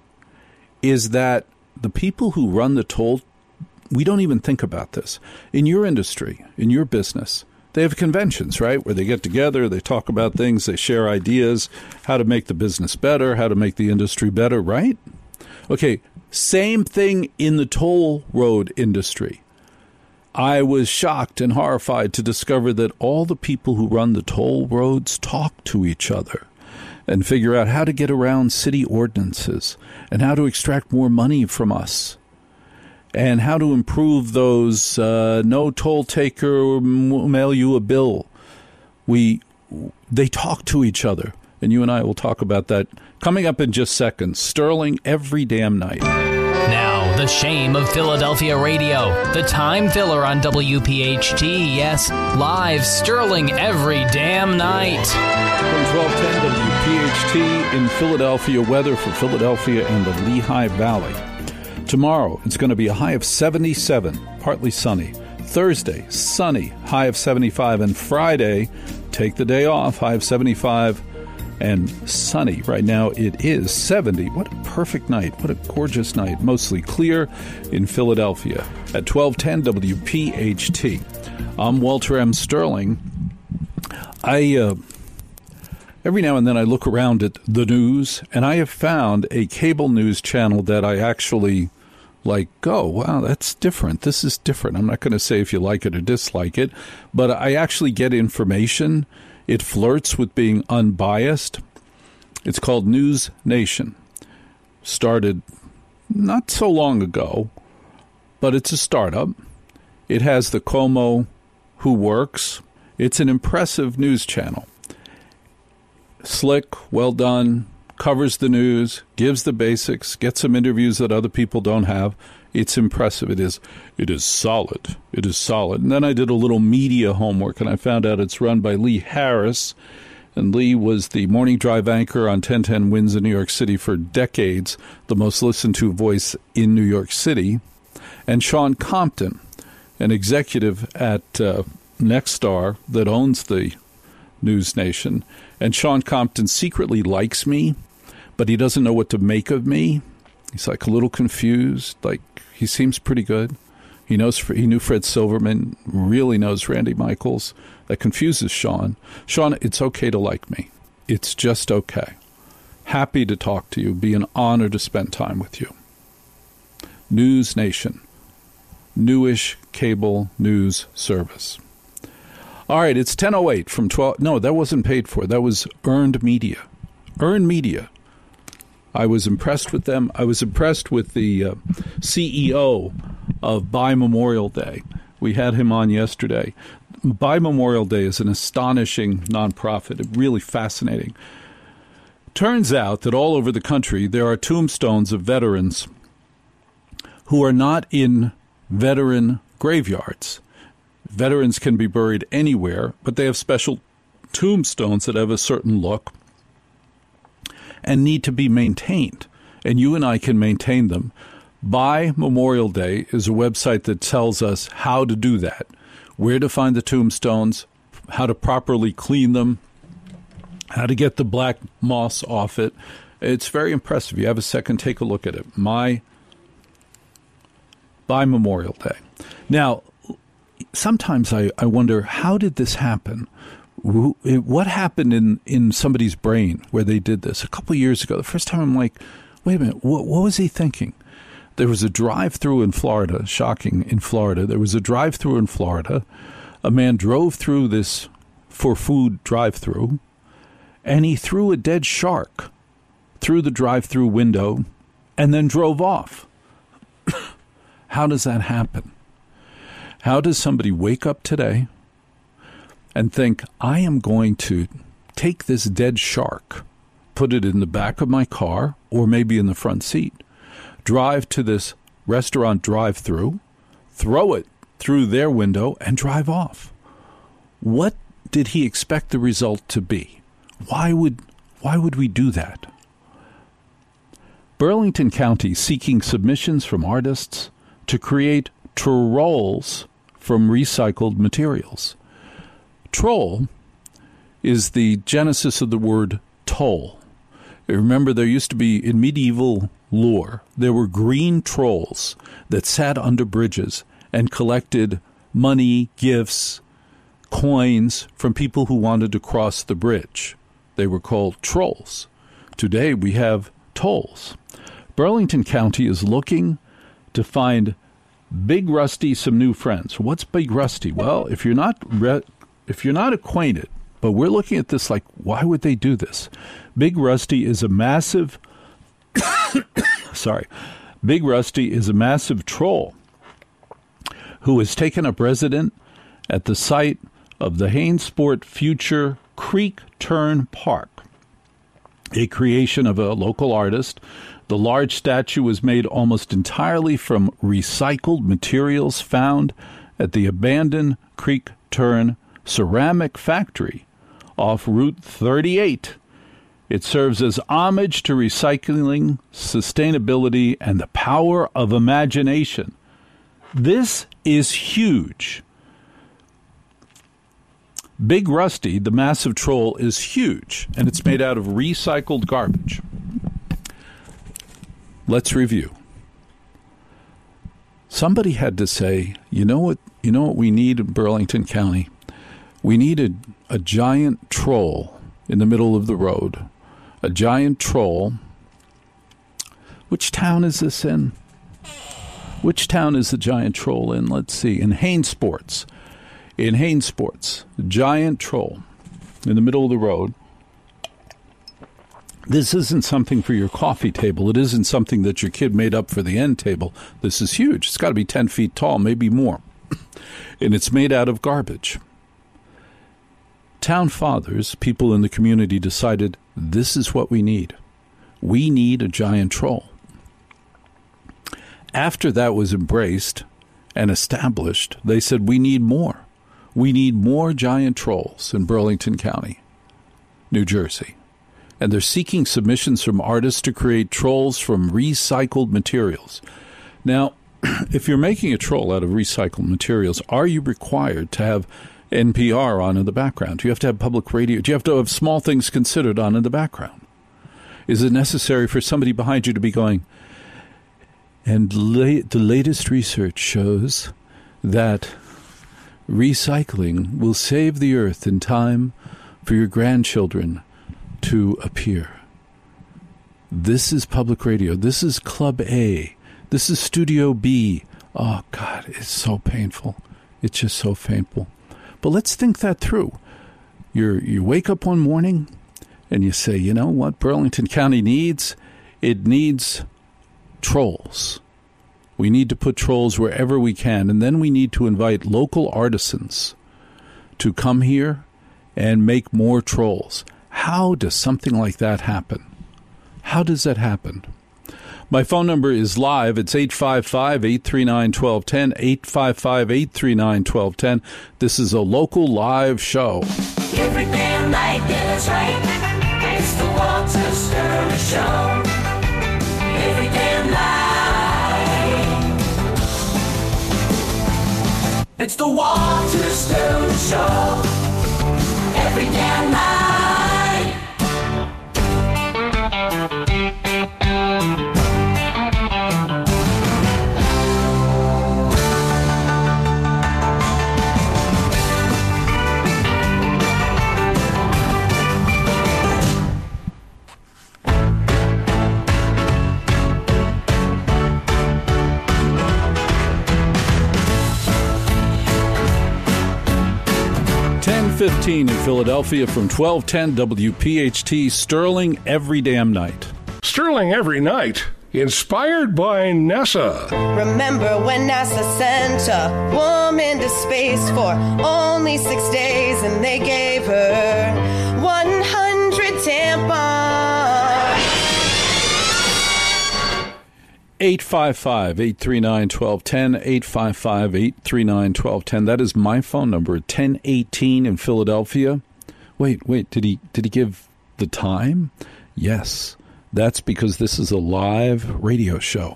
is that the people who run the toll, we don't even think about this. In your industry, in your business, they have conventions, right, where they get together, they talk about things, they share ideas, how to make the business better, how to make the industry better, right? Okay, same thing in the toll road industry. I was shocked and horrified to discover that all the people who run the toll roads talk to each other and figure out how to get around city ordinances and how to extract more money from us and how to improve those uh, no toll taker will mail you a bill. We they talk to each other, and you and I will talk about that coming up in just seconds. Sterling every damn night. Now, the shame of Philadelphia radio. The time filler on W P H T. Yes, live Sterling every damn night. From twelve ten W P H T in Philadelphia, weather for Philadelphia and the Lehigh Valley. Tomorrow, it's going to be a high of seventy-seven, partly sunny. Thursday, sunny, high of seventy-five. And Friday, take the day off, high of seventy-five. And sunny. Right now it is seventy. What a perfect night. What a gorgeous night. Mostly clear in Philadelphia at twelve ten W P H T. I'm Walter M. Sterling. I uh, every now and then I look around at the news, and I have found a cable news channel that I actually like, oh, wow, that's different. This is different. I'm not going to say if you like it or dislike it, but I actually get information. It flirts with being unbiased. It's called News Nation. Started not so long ago, but it's a startup. It has the Como who works. It's an impressive news channel. Slick, well done, covers the news, gives the basics, gets some interviews that other people don't have. It's impressive. It is it is solid. It is solid. And then I did a little media homework, and I found out it's run by Lee Harris. And Lee was the morning drive anchor on ten ten Wins in New York City for decades, the most listened to voice in New York City. And Sean Compton, an executive at uh, Nexstar that owns the News Nation. And Sean Compton secretly likes me, but he doesn't know what to make of me. He's like a little confused. Like, he seems pretty good. He knows he knew Fred Silverman, really knows Randy Michaels. That confuses Sean. Sean, it's okay to like me. It's just okay. Happy to talk to you. Be an honor to spend time with you. News Nation. Newish cable news service. All right, it's ten oh eight from twelve. No, that wasn't paid for. That was earned media. Earned media. I was impressed with them. I was impressed with the uh, C E O of Buy Memorial Day. We had him on yesterday. Buy Memorial Day is an astonishing nonprofit, really fascinating. Turns out that all over the country there are tombstones of veterans who are not in veteran graveyards. Veterans can be buried anywhere, but they have special tombstones that have a certain look and need to be maintained. And you and I can maintain them. Buy Memorial Day is a website that tells us how to do that, where to find the tombstones, how to properly clean them, how to get the black moss off it. It's very impressive. You have a second, take a look at it. My Buy Memorial Day. Now, sometimes I, I wonder, how did this happen? What happened in, in somebody's brain where they did this? A couple of years ago, the first time I'm like, wait a minute, what, what was he thinking? There was a drive-through in Florida, shocking, in Florida. There was a drive-through in Florida. A man drove through this for food drive-through, and he threw a dead shark through the drive-through window and then drove off. How does that happen? How does somebody wake up today and think, I am going to take this dead shark, put it in the back of my car or maybe in the front seat, drive to this restaurant drive-through, throw it through their window, and drive off? What did he expect the result to be? Why would why would we do that? Burlington County seeking submissions from artists to create trolls from recycled materials. Troll is the genesis of the word toll. Remember, there used to be, in medieval lore, there were green trolls that sat under bridges and collected money, gifts, coins from people who wanted to cross the bridge. They were called trolls. Today we have tolls. Burlington County is looking to find Big Rusty some new friends. What's Big Rusty? Well, if you're not re- if you're not acquainted, but we're looking at this like, why would they do this? Big Rusty is a massive sorry. Big Rusty is a massive troll who has taken up residence at the site of the Hainsport Future Creek Turn Park, a creation of a local artist. The large statue was made almost entirely from recycled materials found at the abandoned Creek Turn ceramic factory off Route thirty-eight. It serves as homage to recycling, sustainability, and the power of imagination. This is huge. Big Rusty, the massive troll, is huge, and it's made out of recycled garbage. Let's review. Somebody had to say, you know what, you know what we need in Burlington County? We need a, a giant troll in the middle of the road. A giant troll. Which town is this in? Which town is the giant troll in? Let's see. In Hainsports. In Hainsports. A giant troll in the middle of the road. This isn't something for your coffee table. It isn't something that your kid made up for the end table. This is huge. It's got to be ten feet tall, maybe more. And it's made out of garbage. town fathers, people in the community, decided this is what we need. We need a giant troll. After that was embraced and established, they said we need more. We need more giant trolls in Burlington County, New Jersey. And they're seeking submissions from artists to create trolls from recycled materials. Now, if you're making a troll out of recycled materials, are you required to have N P R on in the background? Do you have to have public radio? Do you have to have Small Things Considered on in the background? Is it necessary for somebody behind you to be going, and la- the latest research shows that recycling will save the earth in time for your grandchildren to appear? This is public radio. This is Club A. This is Studio B. Oh, God, it's so painful. It's just so painful. But let's think that through. You're, you wake up one morning and you say, you know what Burlington County needs? It needs trolls. We need to put trolls wherever we can. And then we need to invite local artisans to come here and make more trolls. How does something like that happen? How does that happen? My phone number is live. It's eight five five, eight three nine, one two one zero, eight five five, eight three nine, one two one zero. This is a local live show. Every damn night, that's right. It's the Walter Sterling Show. Every damn night. It's the Walter Sterling Show. Every damn night. ten fifteen in Philadelphia from twelve ten W P H T, Sterling every damn night. Sterling every night, inspired by NASA. Remember when NASA sent a woman to space for only six days and they gave her one hundred tampons? eight five five, eight three nine, one two one zero, eight five five, eight three nine, one two one zero. That is my phone number at ten eighteen in Philadelphia. Wait, wait, did he did he give the time? Yes. That's because this is a live radio show.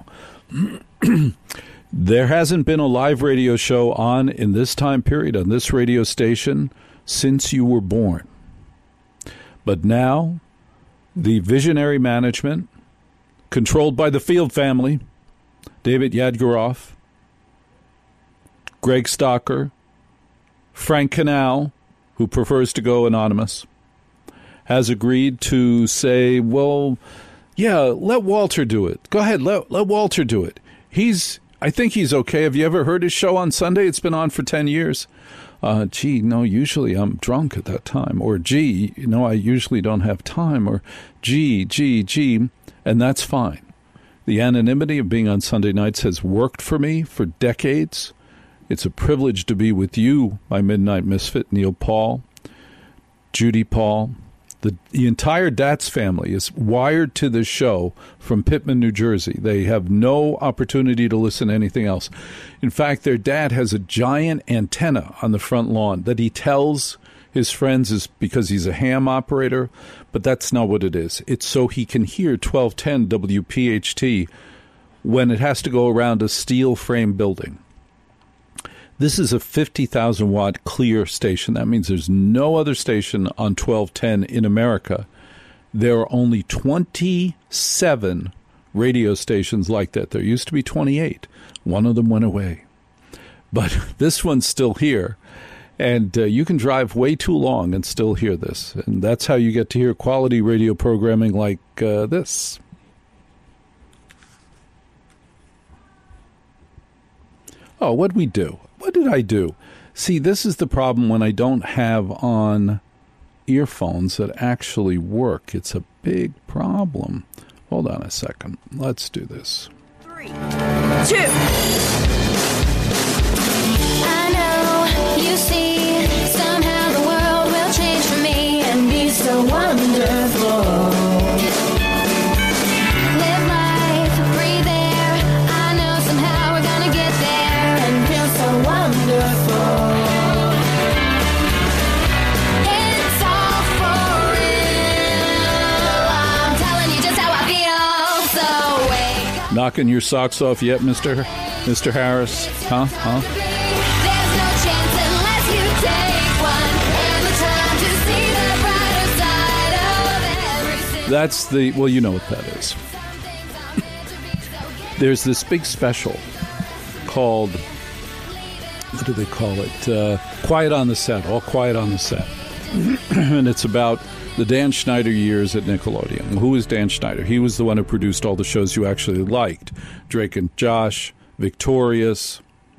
There hasn't been a live radio show on in this time period on this radio station since you were born. But now, the visionary management, controlled by the Field family, David Yadgaroff, Greg Stocker, Frank Canal, who prefers to go anonymous, has agreed to say, well, yeah, let Walter do it. Go ahead, let, let Walter do it. He's, I think he's okay. Have you ever heard his show on Sunday? It's been on for ten years. Uh, gee, no, usually I'm drunk at that time. Or, gee, you know, I usually don't have time. Or, gee, gee, gee. And that's fine. The anonymity of being on Sunday nights has worked for me for decades. It's a privilege to be with you, my Midnight Misfit, Neil Paul, Judy Paul. The, the entire Datz family is wired to this show from Pittman, New Jersey. They have no opportunity to listen to anything else. In fact, their dad has a giant antenna on the front lawn that he tells his friends is because he's a ham operator, but that's not what it is. It's so he can hear twelve ten W P H T when it has to go around a steel frame building. This is a fifty thousand watt clear station. That means there's no other station on twelve ten in America. There are only twenty-seven radio stations like that. There used to be twenty-eight. One of them went away. But this one's still here. And uh, you can drive way too long and still hear this. And that's how you get to hear quality radio programming like uh, this. Oh, what'd we do? What did I do? See, this is the problem when I don't have on earphones that actually work. It's a big problem. Hold on a second. Let's do this. Three, two. I know you see somehow the world will change Knocking your socks off yet, Mister Mister Harris? Huh? Huh? That's the, well, you know what that is. There's this big special called, what do they call it? Uh, Quiet on the Set, All Quiet on the Set. And it's about the Dan Schneider years at Nickelodeon. Who is Dan Schneider? He was the one who produced all the shows you actually liked. Drake and Josh, Victorious,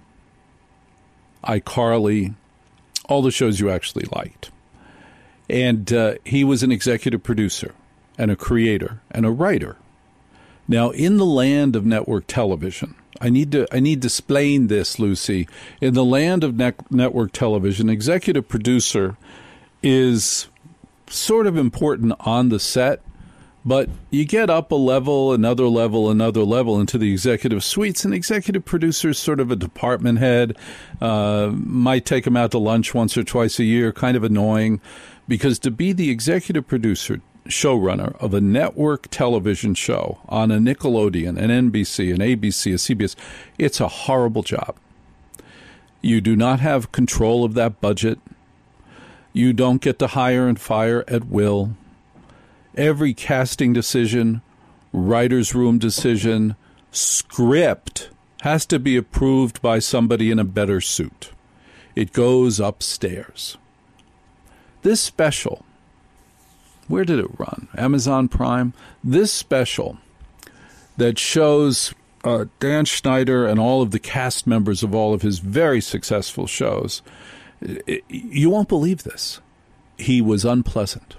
iCarly, all the shows you actually liked. And uh, he was an executive producer and a creator and a writer. Now, in the land of network television, I need to I need to explain this, Lucy. In the land of ne- network television, executive producer is sort of important on the set, but you get up a level, another level, another level into the executive suites, and executive producer is sort of a department head, uh, might take him out to lunch once or twice a year, kind of annoying, because to be the executive producer, showrunner of a network television show on a Nickelodeon, an N B C, an A B C, a C B S, it's a horrible job. You do not have control of that budget. You don't get to hire and fire at will. Every casting decision, writer's room decision, script has to be approved by somebody in a better suit. It goes upstairs. This special, where did it run? Amazon Prime? This special that shows uh, Dan Schneider and all of the cast members of all of his very successful shows, it, you won't believe this. He was unpleasant.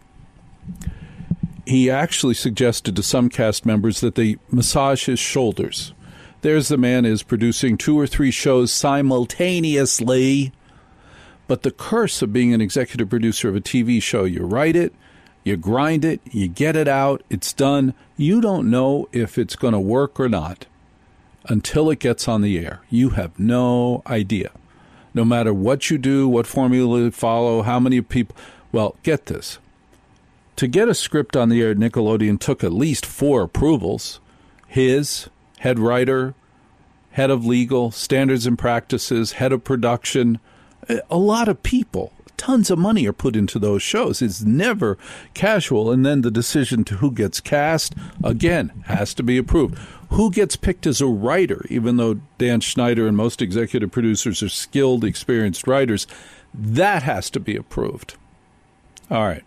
He actually suggested to some cast members that they massage his shoulders. There's the man is producing two or three shows simultaneously. But the curse of being an executive producer of a T V show, you write it, you grind it, you get it out, it's done. You don't know if it's going to work or not until it gets on the air. You have no idea. No matter what you do, what formula you follow, how many people. Well, get this. To get a script on the air at Nickelodeon took at least four approvals. His, head writer, head of legal, standards and practices, head of production. A lot of people, tons of money are put into those shows. It's never casual. And then the decision to who gets cast, again, has to be approved. Who gets picked as a writer, even though Dan Schneider and most executive producers are skilled, experienced writers, that has to be approved. All right.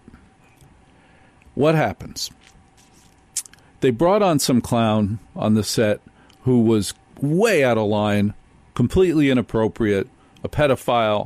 What happens? They brought on some clown on the set who was way out of line, completely inappropriate, a pedophile,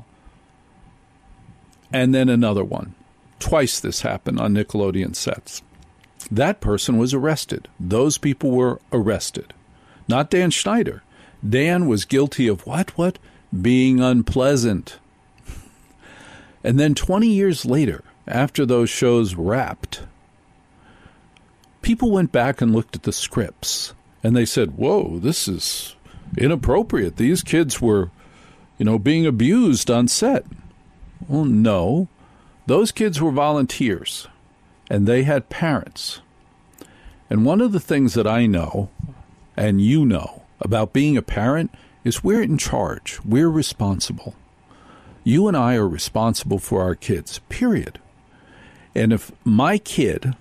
and then another one. Twice this happened on Nickelodeon sets. That person was arrested. Those people were arrested. Not Dan Schneider. Dan was guilty of what? What? Being unpleasant. And then twenty years later, after those shows wrapped, people went back and looked at the scripts, and they said, whoa, this is inappropriate. These kids were, you know, being abused on set. Well, no. Those kids were volunteers, and they had parents. And one of the things that I know, and you know, about being a parent is we're in charge. We're responsible. You and I are responsible for our kids, period. And if my kid,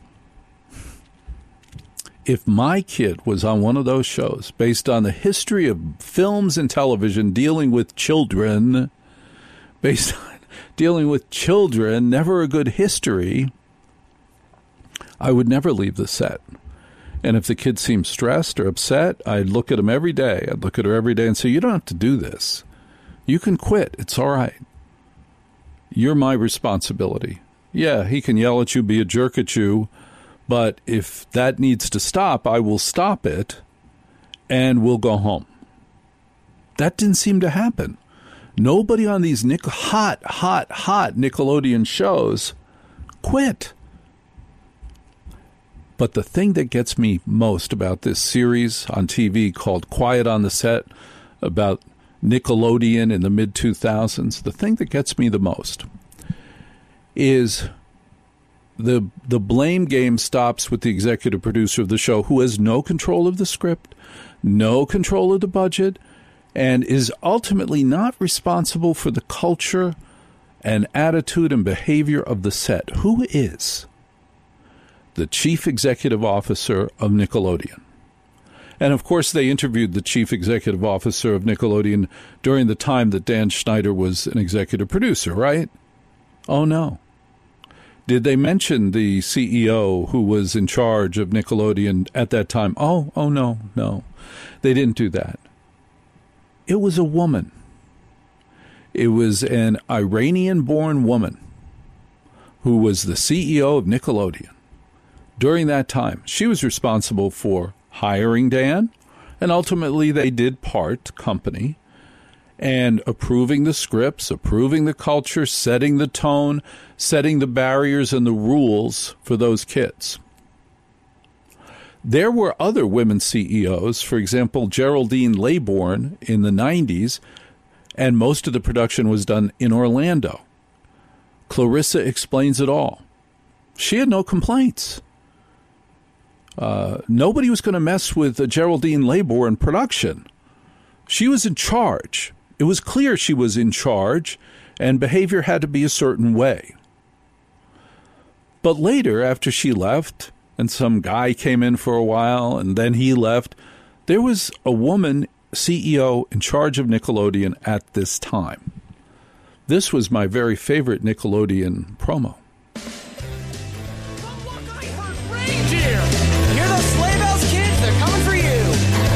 if my kid was on one of those shows based on the history of films and television dealing with children, based on dealing with children, never a good history, I would never leave the set. And if the kid seemed stressed or upset, I'd look at him every day. I'd look at her every day and say, you don't have to do this. You can quit. It's all right. You're my responsibility. Yeah, he can yell at you, be a jerk at you, but if that needs to stop, I will stop it and we'll go home. That didn't seem to happen. Nobody on these Nick- hot, hot, hot Nickelodeon shows quit. But the thing that gets me most about this series on T V called Quiet on the Set, about Nickelodeon in the mid two thousands, the thing that gets me the most is the the blame game stops with the executive producer of the show, who has no control of the script, no control of the budget, and is ultimately not responsible for the culture and attitude and behavior of the set. Who is the chief executive officer of Nickelodeon? And, of course, they interviewed the chief executive officer of Nickelodeon during the time that Dan Schneider was an executive producer, right? Oh, no. Did they mention the C E O who was in charge of Nickelodeon at that time? Oh, oh, no, no. They didn't do that. It was a woman. It was an Iranian-born woman who was the C E O of Nickelodeon. During that time, she was responsible for hiring Dan, and ultimately they did part company, and approving the scripts, approving the culture, setting the tone, setting the barriers and the rules for those kids. There were other women C E Os, for example, Geraldine Laybourne in the nineties, and most of the production was done in Orlando. Clarissa explains it all. She had no complaints. Uh, nobody was going to mess with uh, Geraldine Laybourne production. She was in charge. It was clear she was in charge, and behavior had to be a certain way. But later, after she left, and some guy came in for a while, and then he left, there was a woman C E O in charge of Nickelodeon at this time. This was my very favorite Nickelodeon promo. Hear those sleigh bells, kids? They're coming for you.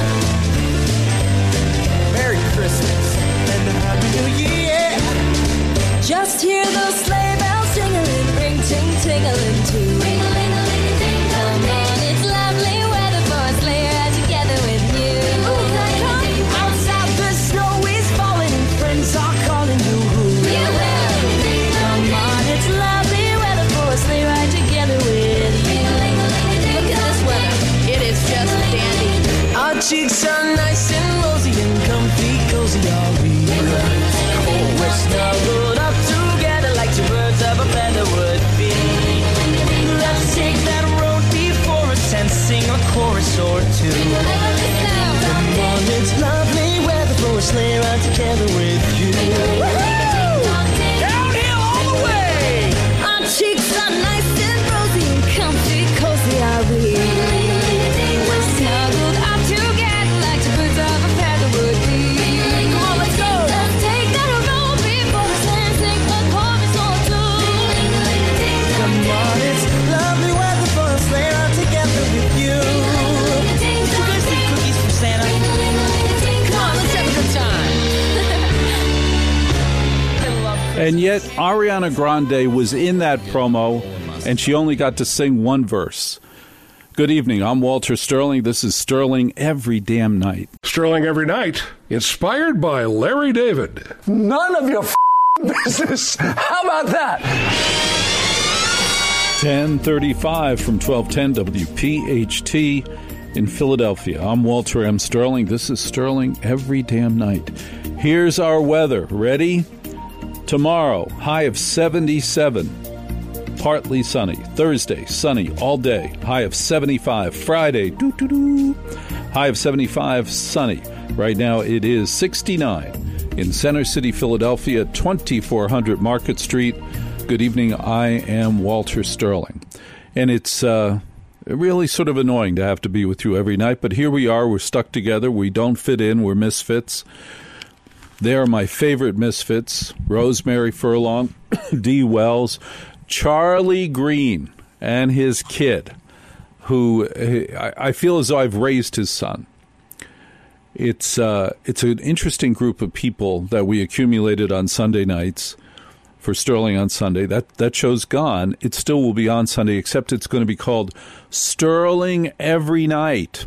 Merry Christmas and a Happy New Year. Just hear those sleigh bells jingling, ring ting tingling too. Ring a ling a ling ding dong. Come on, it's lovely weather for a sleigh ride together with you. Outside the snow is falling and friends are calling you. You will. Come on, it's lovely weather for a sleigh ride together with you. Look at this weather. It is just dandy. Our cheeks are nice and rosy and comfy, cozy are we. We're snuggled up together like two birds of a feather would be. Let's take that road before us and sing a chorus or two. Come on, it's lovely weather for a sleigh ride together with you. Downhill all the way. Our cheeks are nice and rosy and comfy, cozy are we. We're snuggled up together like two birds of a feather would be. Come on, let's go. Let's take that road before us and sing a chorus or two. Come on, it's lovely weather for a sleigh ride together with you. You guys need cookies from Santa. Come on, let's have a good time. And yet, Ariana Grande was in that promo, and she only got to sing one verse. Good evening. I'm Walter Sterling. This is Sterling Every Damn Night. Sterling Every Night, inspired by Larry David. None of your f- business. How about that? ten thirty-five from twelve ten W P H T in Philadelphia. I'm Walter M. Sterling. This is Sterling Every Damn Night. Here's our weather. Ready? Tomorrow, high of seventy-seven. Partly sunny. Thursday, sunny all day. High of seventy-five. Friday, doo-doo-doo. High of seventy-five, sunny. Right now it is sixty-nine in Center City, Philadelphia, twenty-four hundred Market Street. Good evening. I am Walter Sterling. And it's uh, really sort of annoying to have to be with you every night, but here we are. We're stuck together. We don't fit in. We're misfits. They are my favorite misfits. Rosemary Furlong, Dee Wells, Charlie Green, and his kid, who I feel as though I've raised his son. It's uh, it's an interesting group of people that we accumulated on Sunday nights for Sterling on Sunday. That that show's gone. It still will be on Sunday, except it's going to be called Sterling Every Night.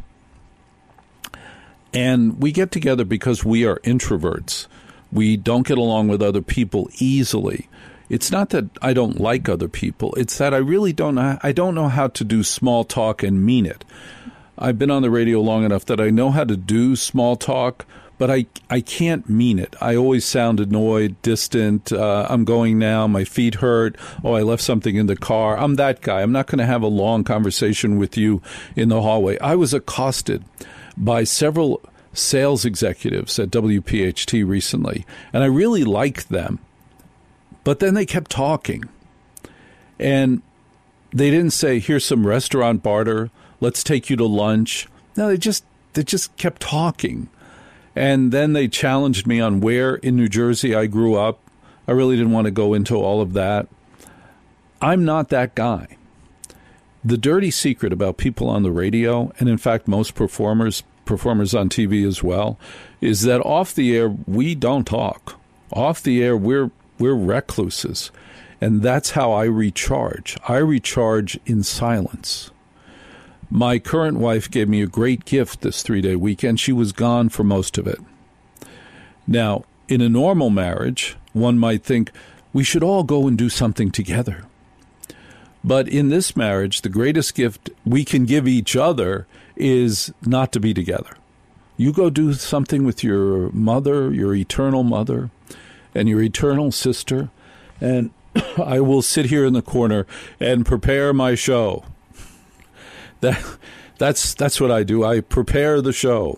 And we get together because we are introverts. We don't get along with other people easily. It's not that I don't like other people. It's that I really don't know, I don't know how to do small talk and mean it. I've been on the radio long enough that I know how to do small talk, but I, I can't mean it. I always sound annoyed, distant. Uh, I'm going now. My feet hurt. Oh, I left something in the car. I'm that guy. I'm not going to have a long conversation with you in the hallway. I was accosted by several sales executives at W P H T recently, and I really liked them. But then they kept talking, and they didn't say, here's some restaurant barter, let's take you to lunch. No, they just they just kept talking. And then they challenged me on where in New Jersey I grew up. I really didn't want to go into all of that. I'm not that guy. The dirty secret about people on the radio, and in fact most performers, performers on T V as well, is that off the air we don't talk. Off the air we're we're recluses. And that's how I recharge. I recharge in silence. My current wife gave me a great gift this three-day weekend. She was gone for most of it. Now, in a normal marriage, one might think we should all go and do something together. But in this marriage, the greatest gift we can give each other is not to be together. You go do something with your mother, your eternal mother, and your eternal sister, and I will sit here in the corner and prepare my show. That that's that's what I do. I prepare the show.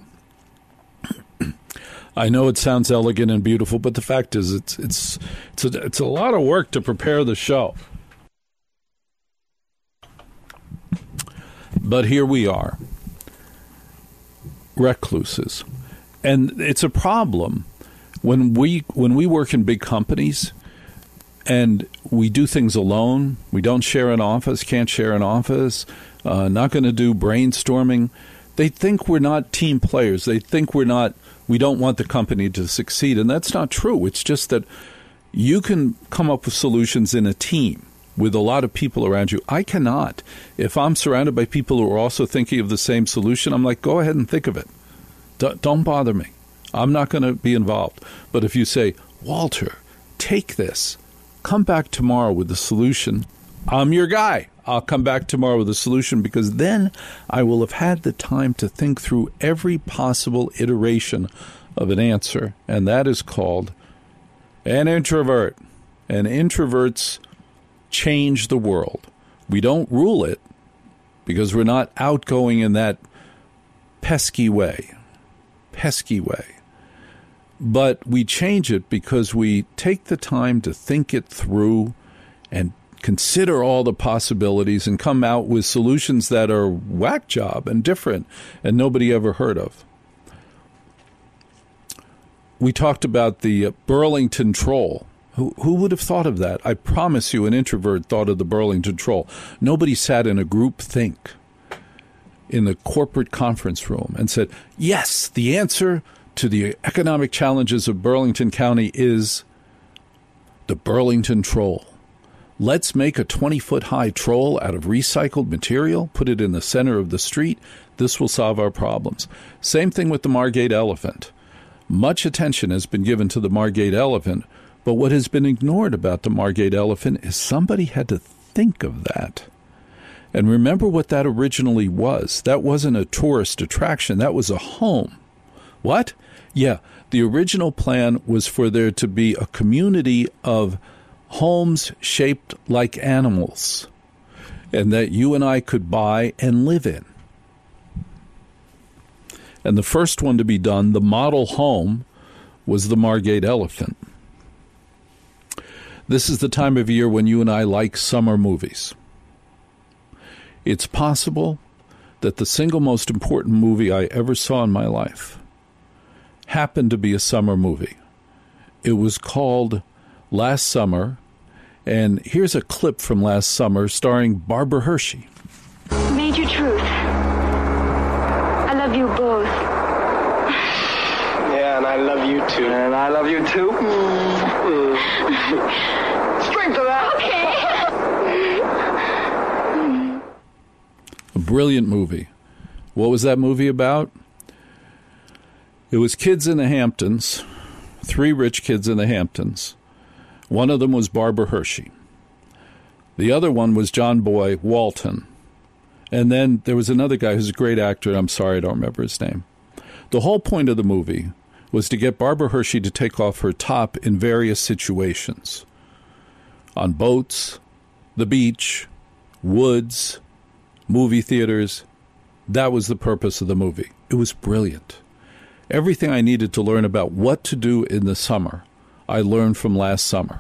I know it sounds elegant and beautiful, but the fact is, it's it's it's a, it's a lot of work to prepare the show. But here we are, recluses, and it's a problem when we when we work in big companies. And we do things alone. We don't share an office, can't share an office, uh, not going to do brainstorming. They think we're not team players. They think we're not, we don't want the company to succeed. And that's not true. It's just that you can come up with solutions in a team with a lot of people around you. I cannot. If I'm surrounded by people who are also thinking of the same solution, I'm like, go ahead and think of it. D- don't bother me. I'm not going to be involved. But if you say, Walter, take this. Come back tomorrow with the solution. I'm your guy. I'll come back tomorrow with a solution because then I will have had the time to think through every possible iteration of an answer. And that is called an introvert. And introverts change the world. We don't rule it because we're not outgoing in that pesky way. Pesky way. But we change it because we take the time to think it through and consider all the possibilities and come out with solutions that are whack job and different and nobody ever heard of. We talked about the Burlington Troll. Who, who would have thought of that? I promise you an introvert thought of the Burlington Troll. Nobody sat in a group think in the corporate conference room and said, yes, the answer to the economic challenges of Burlington County is the Burlington Troll. Let's make a twenty-foot high troll out of recycled material, put it in the center of the street. This will solve our problems. Same thing with the Margate elephant. Much attention has been given to the Margate elephant, but what has been ignored about the Margate elephant is somebody had to think of that. And remember what that originally was. That wasn't a tourist attraction. That was a home. What? Yeah, the original plan was for there to be a community of homes shaped like animals, and that you and I could buy and live in. And the first one to be done, the model home, was the Margate elephant. This is the time of year when you and I like summer movies. It's possible that the single most important movie I ever saw in my life happened to be a summer movie. It was called Last Summer, and here's a clip from last summer starring Barbara Hershey. Major Truth, I love you both. Yeah, and I love you too. And I love you too. Mm. Mm. Strength of that. Okay. A brilliant movie. What was that movie about? It was kids in the Hamptons, three rich kids in the Hamptons. One of them was Barbara Hershey. The other one was John Boy Walton. And then there was another guy who's a great actor. I'm sorry, I don't remember his name. The whole point of the movie was to get Barbara Hershey to take off her top in various situations. On boats, the beach, woods, movie theaters. That was the purpose of the movie. It was brilliant. Everything I needed to learn about what to do in the summer, I learned from last summer.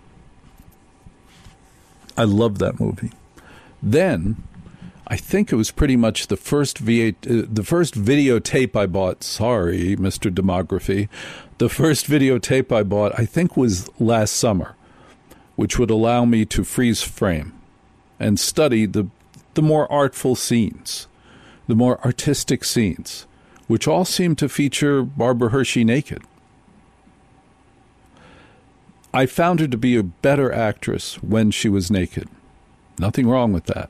I loved that movie. Then, I think it was pretty much the first V eight, uh, the first videotape I bought. Sorry, Mister Demography. The first videotape I bought, I think, was last summer, which would allow me to freeze frame and study the the more artful scenes, the more artistic scenes, which all seem to feature Barbara Hershey naked. I found her to be a better actress when she was naked. Nothing wrong with that.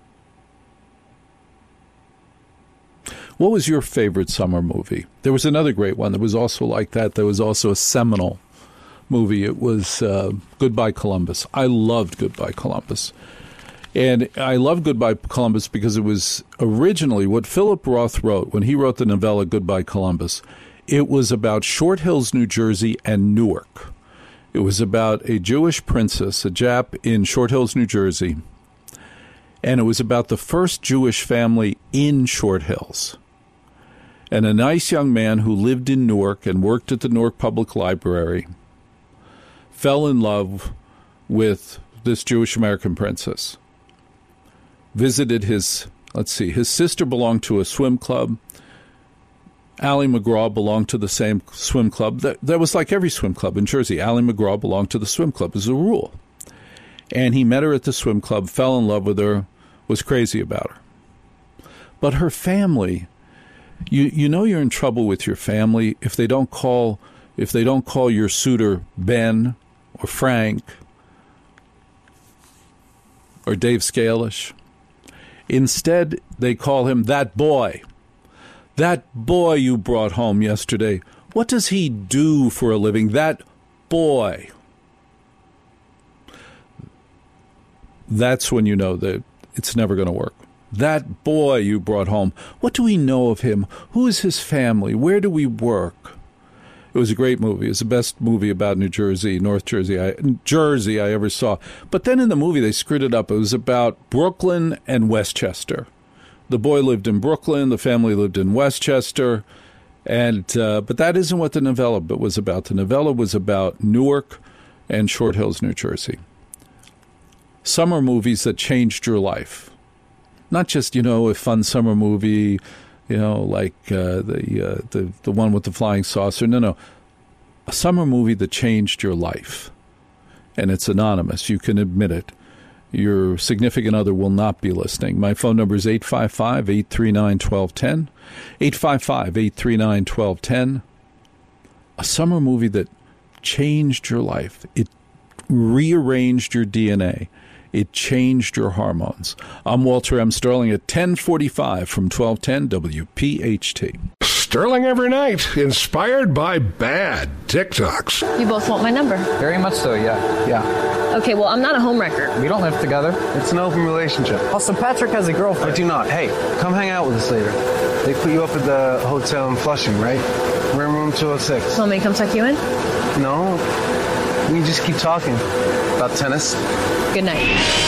What was your favorite summer movie? There was another great one that was also like that. There was also a seminal movie. It was uh, Goodbye Columbus. I loved Goodbye Columbus. And I love Goodbye Columbus because it was originally what Philip Roth wrote when he wrote the novella Goodbye Columbus. It was about Short Hills, New Jersey, and Newark. It was about a Jewish princess, a Jap in Short Hills, New Jersey, and it was about the first Jewish family in Short Hills. And a nice young man who lived in Newark and worked at the Newark Public Library fell in love with this Jewish American princess. Visited his, let's see, his sister belonged to a swim club. Ally McGraw belonged to the same swim club. That, that was like every swim club in Jersey. Ally McGraw belonged to the swim club as a rule. And he met her at the swim club, fell in love with her, was crazy about her. But her family, you you know you're in trouble with your family if they don't call if they don't call your suitor Ben or Frank or Dave Scalish. Instead, they call him that boy. That boy you brought home yesterday. What does he do for a living? That boy. That's when you know that it's never going to work. That boy you brought home. What do we know of him? Who is his family? Where do we work? It was a great movie. It was the best movie about New Jersey, North Jersey, I, Jersey I ever saw. But then in the movie, they screwed it up. It was about Brooklyn and Westchester. The boy lived in Brooklyn. The family lived in Westchester. And uh, but that isn't what the novella was about. The novella was about Newark and Short Hills, New Jersey. Summer movies that changed your life. Not just, you know, a fun summer movie, you know, like uh, the, uh, the the one with the flying saucer. No, no. A summer movie that changed your life. And it's anonymous. You can admit it. Your significant other will not be listening. My phone number is eight five five, eight three nine, one two one zero. eight five five, eight three nine, one two one zero. A summer movie that changed your life. It rearranged your D N A. It changed your hormones. I'm Walter M. Sterling at ten forty-five from twelve ten W P H T. Sterling every night, inspired by bad TikToks. You both want my number? Very much so, yeah. Yeah. Okay, well, I'm not a homewrecker. We don't live together. It's an open relationship. Also, Patrick has a girlfriend. I do not. Hey, come hang out with us later. They put you up at the hotel in Flushing, right? We're in room two oh six. Want me to come tuck you in? No. We just keep talking about tennis. Good night.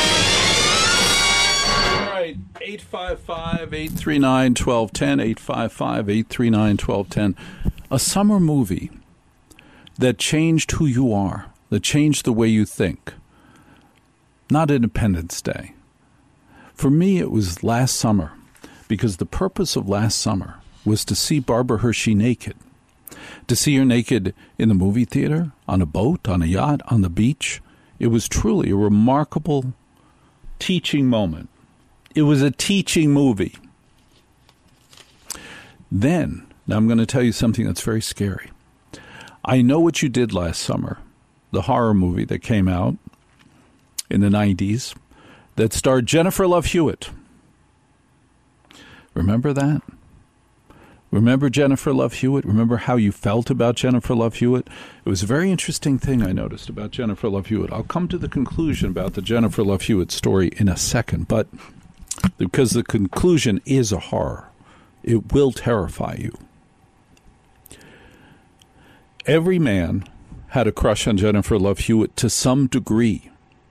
All right, eight five five, eight three nine, one two one zero, eight five five, eight three nine, one two one zero. A summer movie that changed who you are, that changed the way you think. Not Independence Day. For me, it was last summer, because the purpose of last summer was to see Barbara Hershey naked. To see her naked in the movie theater, on a boat, on a yacht, on the beach. It was truly a remarkable teaching moment. It was a teaching movie. Then, now I'm going to tell you something that's very scary. I Know What You Did Last Summer, the horror movie that came out in the nineties that starred Jennifer Love Hewitt. Remember that? Remember Jennifer Love Hewitt? Remember how you felt about Jennifer Love Hewitt? It was a very interesting thing I noticed about Jennifer Love Hewitt. I'll come to the conclusion about the Jennifer Love Hewitt story in a second, but because the conclusion is a horror, it will terrify you. every man had a crush on Jennifer Love Hewitt to some degree.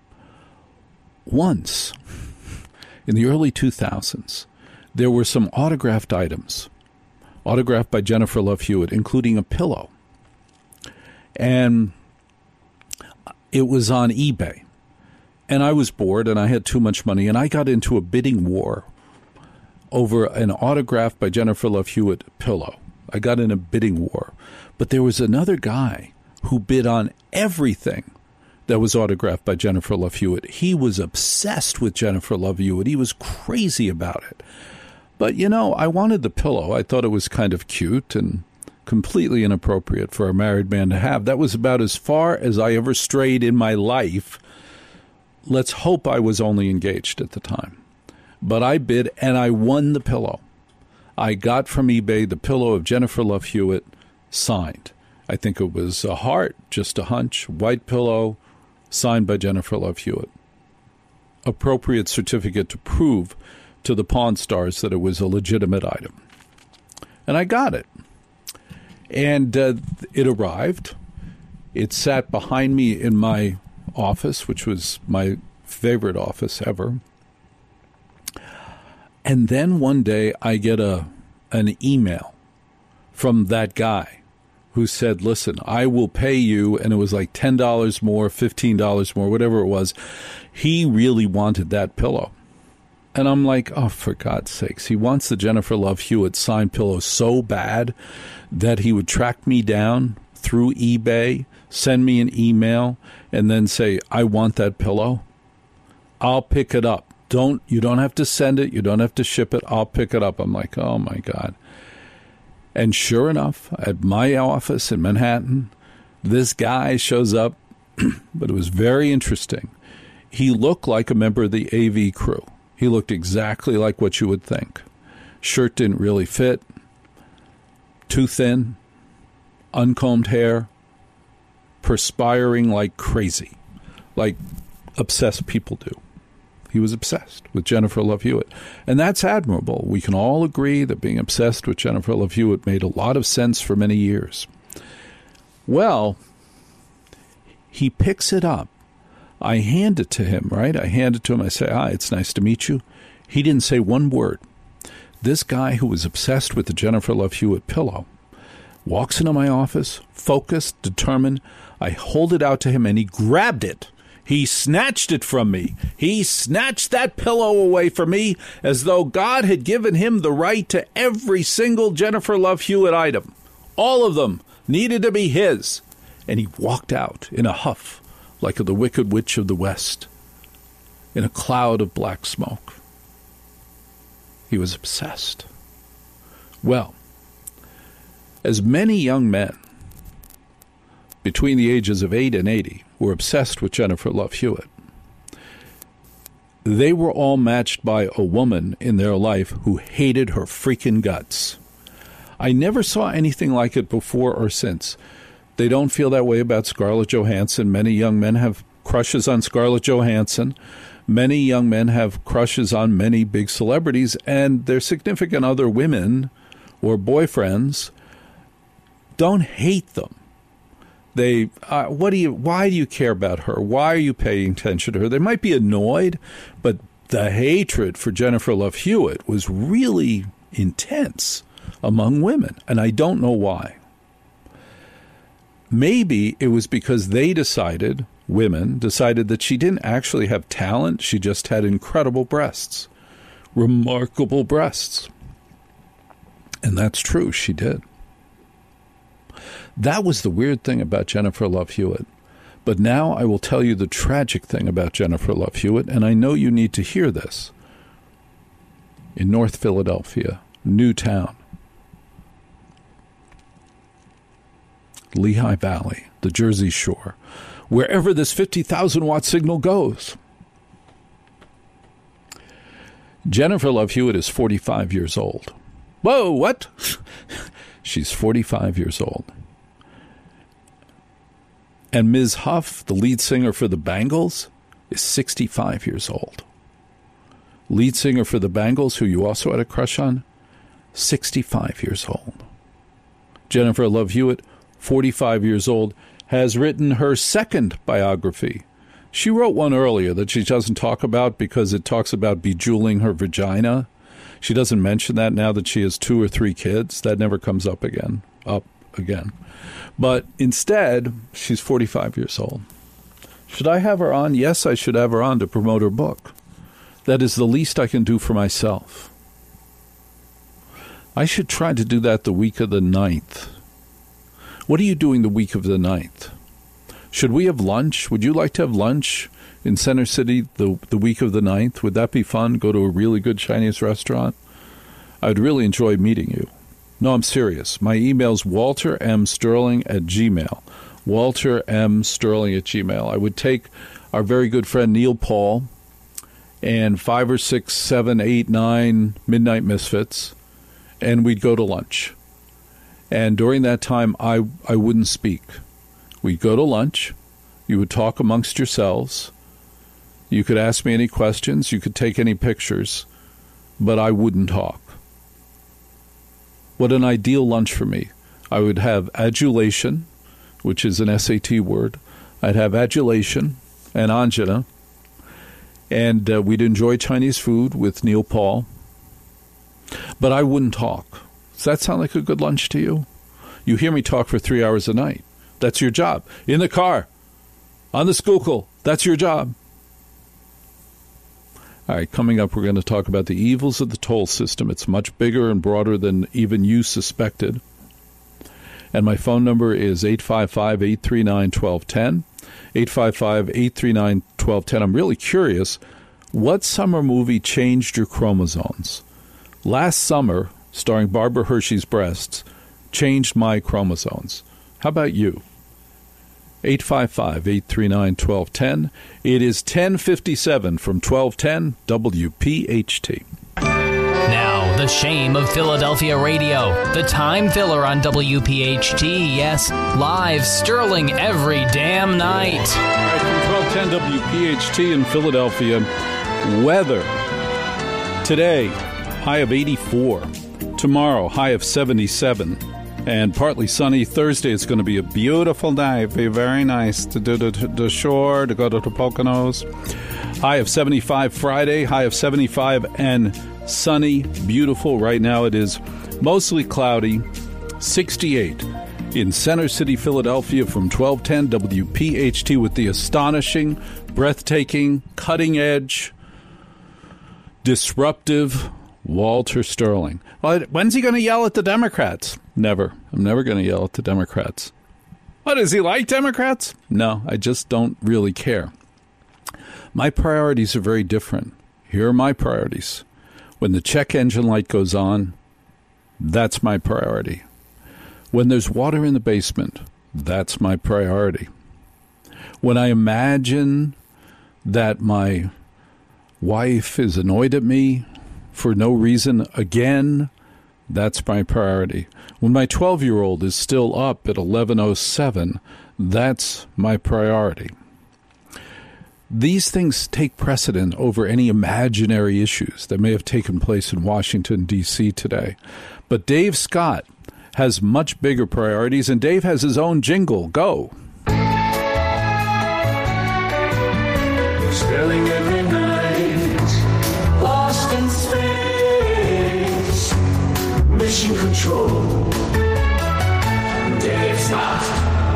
Once, in the early two thousands, there were some autographed items, autographed by Jennifer Love Hewitt, including a pillow. And it was on eBay. And I was bored, and I had too much money, and I got into a bidding war over an autograph by Jennifer Love Hewitt pillow. I got in a bidding war. But there was another guy who bid on everything that was autographed by Jennifer Love Hewitt. He was obsessed with Jennifer Love Hewitt. He was crazy about it. But, you know, I wanted the pillow. I thought it was kind of cute and completely inappropriate for a married man to have. That was about as far as I ever strayed in my life. Let's hope I was only engaged at the time. But I bid, and I won the pillow. I got from eBay the pillow of Jennifer Love Hewitt signed. I think it was a heart, just a hunch, white pillow, signed by Jennifer Love Hewitt. Appropriate certificate to prove to the Pawn Stars that it was a legitimate item. And I got it. And uh, it arrived. It sat behind me in my office, which was my favorite office ever. And then one day I get a an email from that guy who said, listen, I will pay you, and it was like ten dollars more, fifteen dollars more, whatever it was. He really wanted that pillow. And I'm like, oh, for God's sakes, he wants the Jennifer Love Hewitt signed pillow so bad that he would track me down through eBay, send me an email, and then say, I want that pillow. I'll pick it up. Don't you don't have to send it. You don't have to ship it. I'll pick it up. I'm like, oh, my God. And sure enough, at my office in Manhattan, this guy shows up, but it was very interesting. He looked like a member of the A V crew. He looked exactly like what you would think. Shirt didn't really fit, too thin, uncombed hair, perspiring like crazy, like obsessed people do. He was obsessed with Jennifer Love Hewitt. And that's admirable. We can all agree that being obsessed with Jennifer Love Hewitt made a lot of sense for many years. Well, he picks it up. I hand it to him, right? I hand it to him. I say, hi, it's nice to meet you. He didn't say one word. This guy who was obsessed with the Jennifer Love Hewitt pillow walks into my office, focused, determined. I hold it out to him, and he grabbed it. He snatched it from me. He snatched that pillow away from me as though God had given him the right to every single Jennifer Love Hewitt item. All of them needed to be his. And he walked out in a huff, like the Wicked Witch of the West, in a cloud of black smoke. He was obsessed. Well, as many young men between the ages of eight and eighty were obsessed with Jennifer Love Hewitt, they were all matched by a woman in their life who hated her freaking guts. I never saw anything like it before or since. They don't feel that way about Scarlett Johansson. Many young men have crushes on Scarlett Johansson. Many young men have crushes on many big celebrities, and their significant other women or boyfriends don't hate them. They, uh, what do you, why do you care about her? Why are you paying attention to her? They might be annoyed, but the hatred for Jennifer Love Hewitt was really intense among women, and I don't know why. Maybe it was because they decided, women decided that she didn't actually have talent. She just had incredible breasts, remarkable breasts. And that's true. She did. That was the weird thing about Jennifer Love Hewitt. But now I will tell you the tragic thing about Jennifer Love Hewitt, and I know you need to hear this. In North Philadelphia, Newtown, Lehigh Valley, the Jersey Shore, wherever this fifty thousand watt signal goes. Jennifer Love Hewitt is forty-five years old. Whoa, what? She's forty-five years old. And Miz Huff, the lead singer for the Bangles, is sixty-five years old. Lead singer for the Bangles, who you also had a crush on, sixty-five years old. Jennifer Love Hewitt, forty-five years old, has written her second biography. She wrote one earlier that she doesn't talk about because it talks about bejeweling her vagina. She doesn't mention that now that she has two or three kids. That never comes up again, up again. But instead, she's forty-five years old. Should I have her on? Yes, I should have her on to promote her book. That is the least I can do for myself. I should try to do that the week of the ninth. What are you doing the week of the ninth? Should we have lunch? Would you like to have lunch in Center City the the week of the ninth? Would that be fun? Go to a really good Chinese restaurant? I'd really enjoy meeting you. No, I'm serious. My email's walter m sterling at gmail. walter m sterling at gmail. I would take our very good friend Neil Paul and five or six, seven, eight, nine Midnight Misfits, and we'd go to lunch. And during that time, I, I wouldn't speak. We'd go to lunch. You would talk amongst yourselves. You could ask me any questions. You could take any pictures. But I wouldn't talk. What an ideal lunch for me. I would have adulation, which is an S A T word. I'd have adulation and angina. And uh, we'd enjoy Chinese food with Neil Paul. But I wouldn't talk. Does that sound like a good lunch to you? You hear me talk for three hours a night. That's your job. In the car, on the Schuylkill, that's your job. All right, coming up, we're going to talk about the evils of the toll system. It's much bigger and broader than even you suspected. And my phone number is eight five five, eight three nine, one two one zero, eight five five, eight three nine, one two one zero. I'm really curious, what summer movie changed your chromosomes? Last summer, starring Barbara Hershey's breasts, changed my chromosomes. How about you? eight five five, eight three nine, one two one zero. It is ten fifty-seven from twelve ten W P H T. Now, the shame of Philadelphia radio. The time filler on W P H T. Yes, live, sterling every damn night. All right, from twelve ten W P H T in Philadelphia. Weather. Today, high of eighty-four. Tomorrow, high of seventy-seven. And partly sunny. Thursday, it's going to be a beautiful day. Be very nice to do the, the shore, to go to the Poconos. High of seventy-five Friday, high of seventy-five and sunny, beautiful. Right now it is mostly cloudy, sixty-eight in Center City, Philadelphia from twelve ten W P H T with the astonishing, breathtaking, cutting-edge, disruptive Walter Sterling. Well, when's he going to yell at the Democrats? Never. I'm never going to yell at the Democrats. What, does he like Democrats? No, I just don't really care. My priorities are very different. Here are my priorities. When the check engine light goes on, that's my priority. When there's water in the basement, that's my priority. When I imagine that my wife is annoyed at me for no reason again, that's my priority. When my twelve-year-old is still up at eleven oh seven, that's my priority. These things take precedent over any imaginary issues that may have taken place in Washington, D C today. But Dave Scott has much bigger priorities, and Dave has his own jingle. Go. Sterling every night, lost in space, mission control, Dave Scott.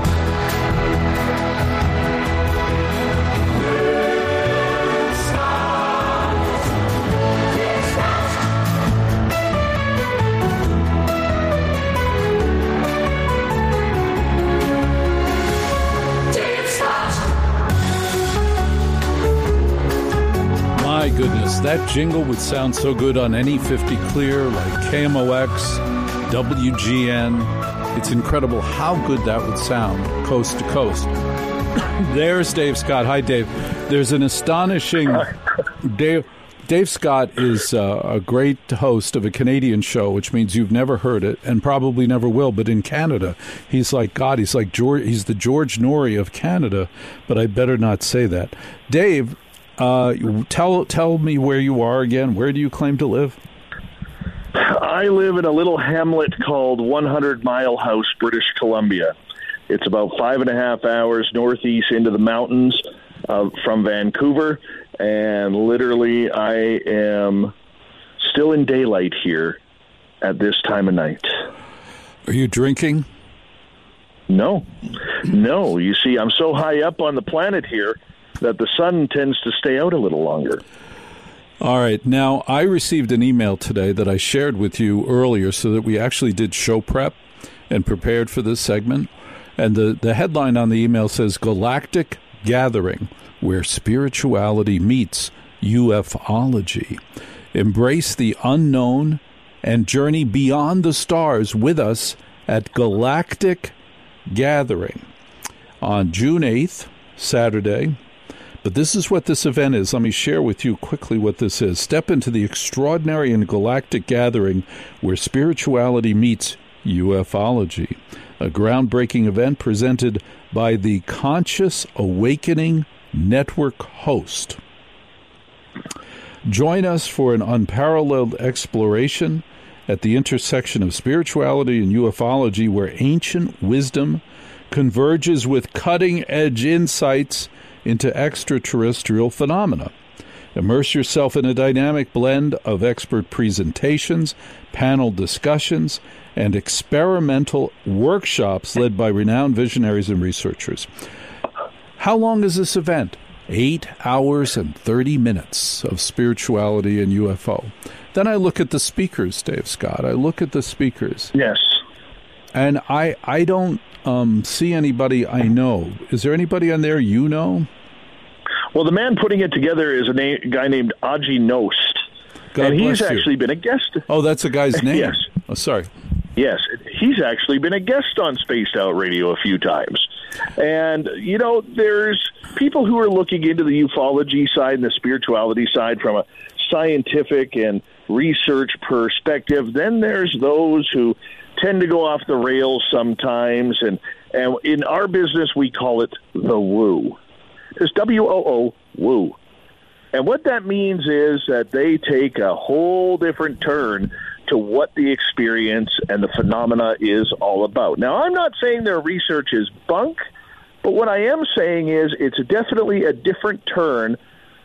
My goodness, that jingle would sound so good on any fifty clear, like K M O X, W G N. It's incredible how good that would sound, coast to coast. There's Dave Scott. Hi, Dave. There's an astonishing... Dave, Dave Scott is uh, a great host of a Canadian show, which means you've never heard it and probably never will. But in Canada, he's like God. He's like George. He's the George Norrie of Canada. But I better not say that. Dave... Uh, tell tell me where you are again. Where do you claim to live? I live in a little hamlet called one hundred Mile House, British Columbia. It's about five and a half hours northeast into the mountains uh, from Vancouver, and literally I am still in daylight here at this time of night. Are you drinking? No. No. You see, I'm so high up on the planet here that the sun tends to stay out a little longer. All right. Now, I received an email today that I shared with you earlier so that we actually did show prep and prepared for this segment. And the, the headline on the email says, Galactic Gathering, where spirituality meets ufology. Embrace the unknown and journey beyond the stars with us at Galactic Gathering on June eighth, Saturday. But this is what this event is. Let me share with you quickly what this is. Step into the extraordinary and galactic gathering where spirituality meets ufology. A groundbreaking event presented by the Conscious Awakening Network host. Join us for an unparalleled exploration at the intersection of spirituality and ufology, where ancient wisdom converges with cutting-edge insights into extraterrestrial phenomena. Immerse yourself in a dynamic blend of expert presentations, panel discussions, and experimental workshops led by renowned visionaries and researchers. How long is this event? Eight hours and thirty minutes of spirituality and U F O. Then I look at the speakers, Dave Scott. I look at the speakers. Yes. And I, I don't um, see anybody I know. Is there anybody on there you know? Well, the man putting it together is a na- guy named Aji Nost. God and he's bless you. actually been a guest. Oh, that's a guy's name. Yes. Oh, sorry. Yes, he's actually been a guest on Spaced Out Radio a few times. And, you know, there's people who are looking into the ufology side and the spirituality side from a scientific and research perspective. Then there's those who tend to go off the rails sometimes. And, and in our business, we call it the woo. It's W O O, woo. And what that means is that they take a whole different turn to what the experience and the phenomena is all about. Now, I'm not saying their research is bunk, but what I am saying is it's definitely a different turn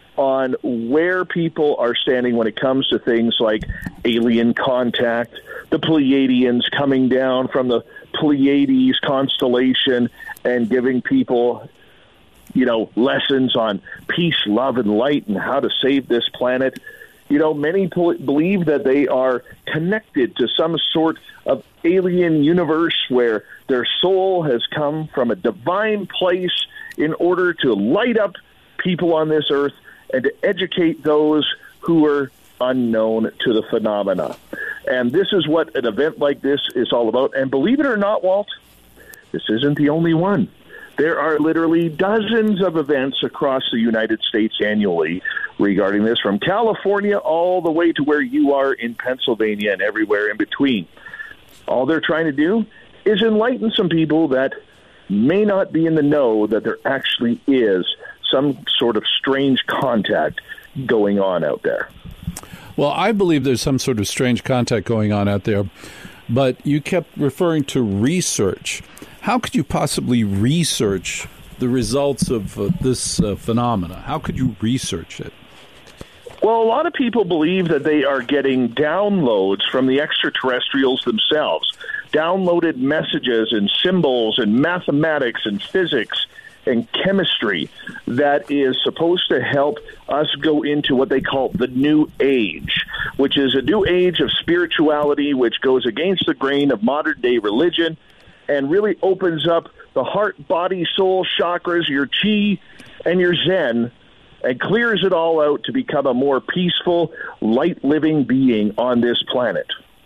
on where people are standing when it comes to things like alien contact, the Pleiadians coming down from the Pleiades constellation and giving people, you know, lessons on peace, love, and light and how to save this planet. You know, many pol- believe that they are connected to some sort of alien universe where their soul has come from a divine place in order to light up people on this earth and to educate those who are unknown to the phenomena. And this is what an event like this is all about. And believe it or not, Walt, this isn't the only one. There are literally dozens of events across the United States annually regarding this, from California all the way to where you are in Pennsylvania and everywhere in between. All they're trying to do is enlighten some people that may not be in the know that there actually is some sort of strange contact going on out there. Well, I believe there's some sort of strange contact going on out there, but you kept referring to research. How could you possibly research the results of uh, this uh, phenomena? How could you research it? Well, a lot of people believe that they are getting downloads from the extraterrestrials themselves, downloaded messages and symbols and mathematics and physics and chemistry that is supposed to help us go into what they call the new age, which is a new age of spirituality which goes against the grain of modern-day religion and really opens up the heart, body, soul chakras, your chi, and your zen, and clears it all out to become a more peaceful, light-living being on this planet.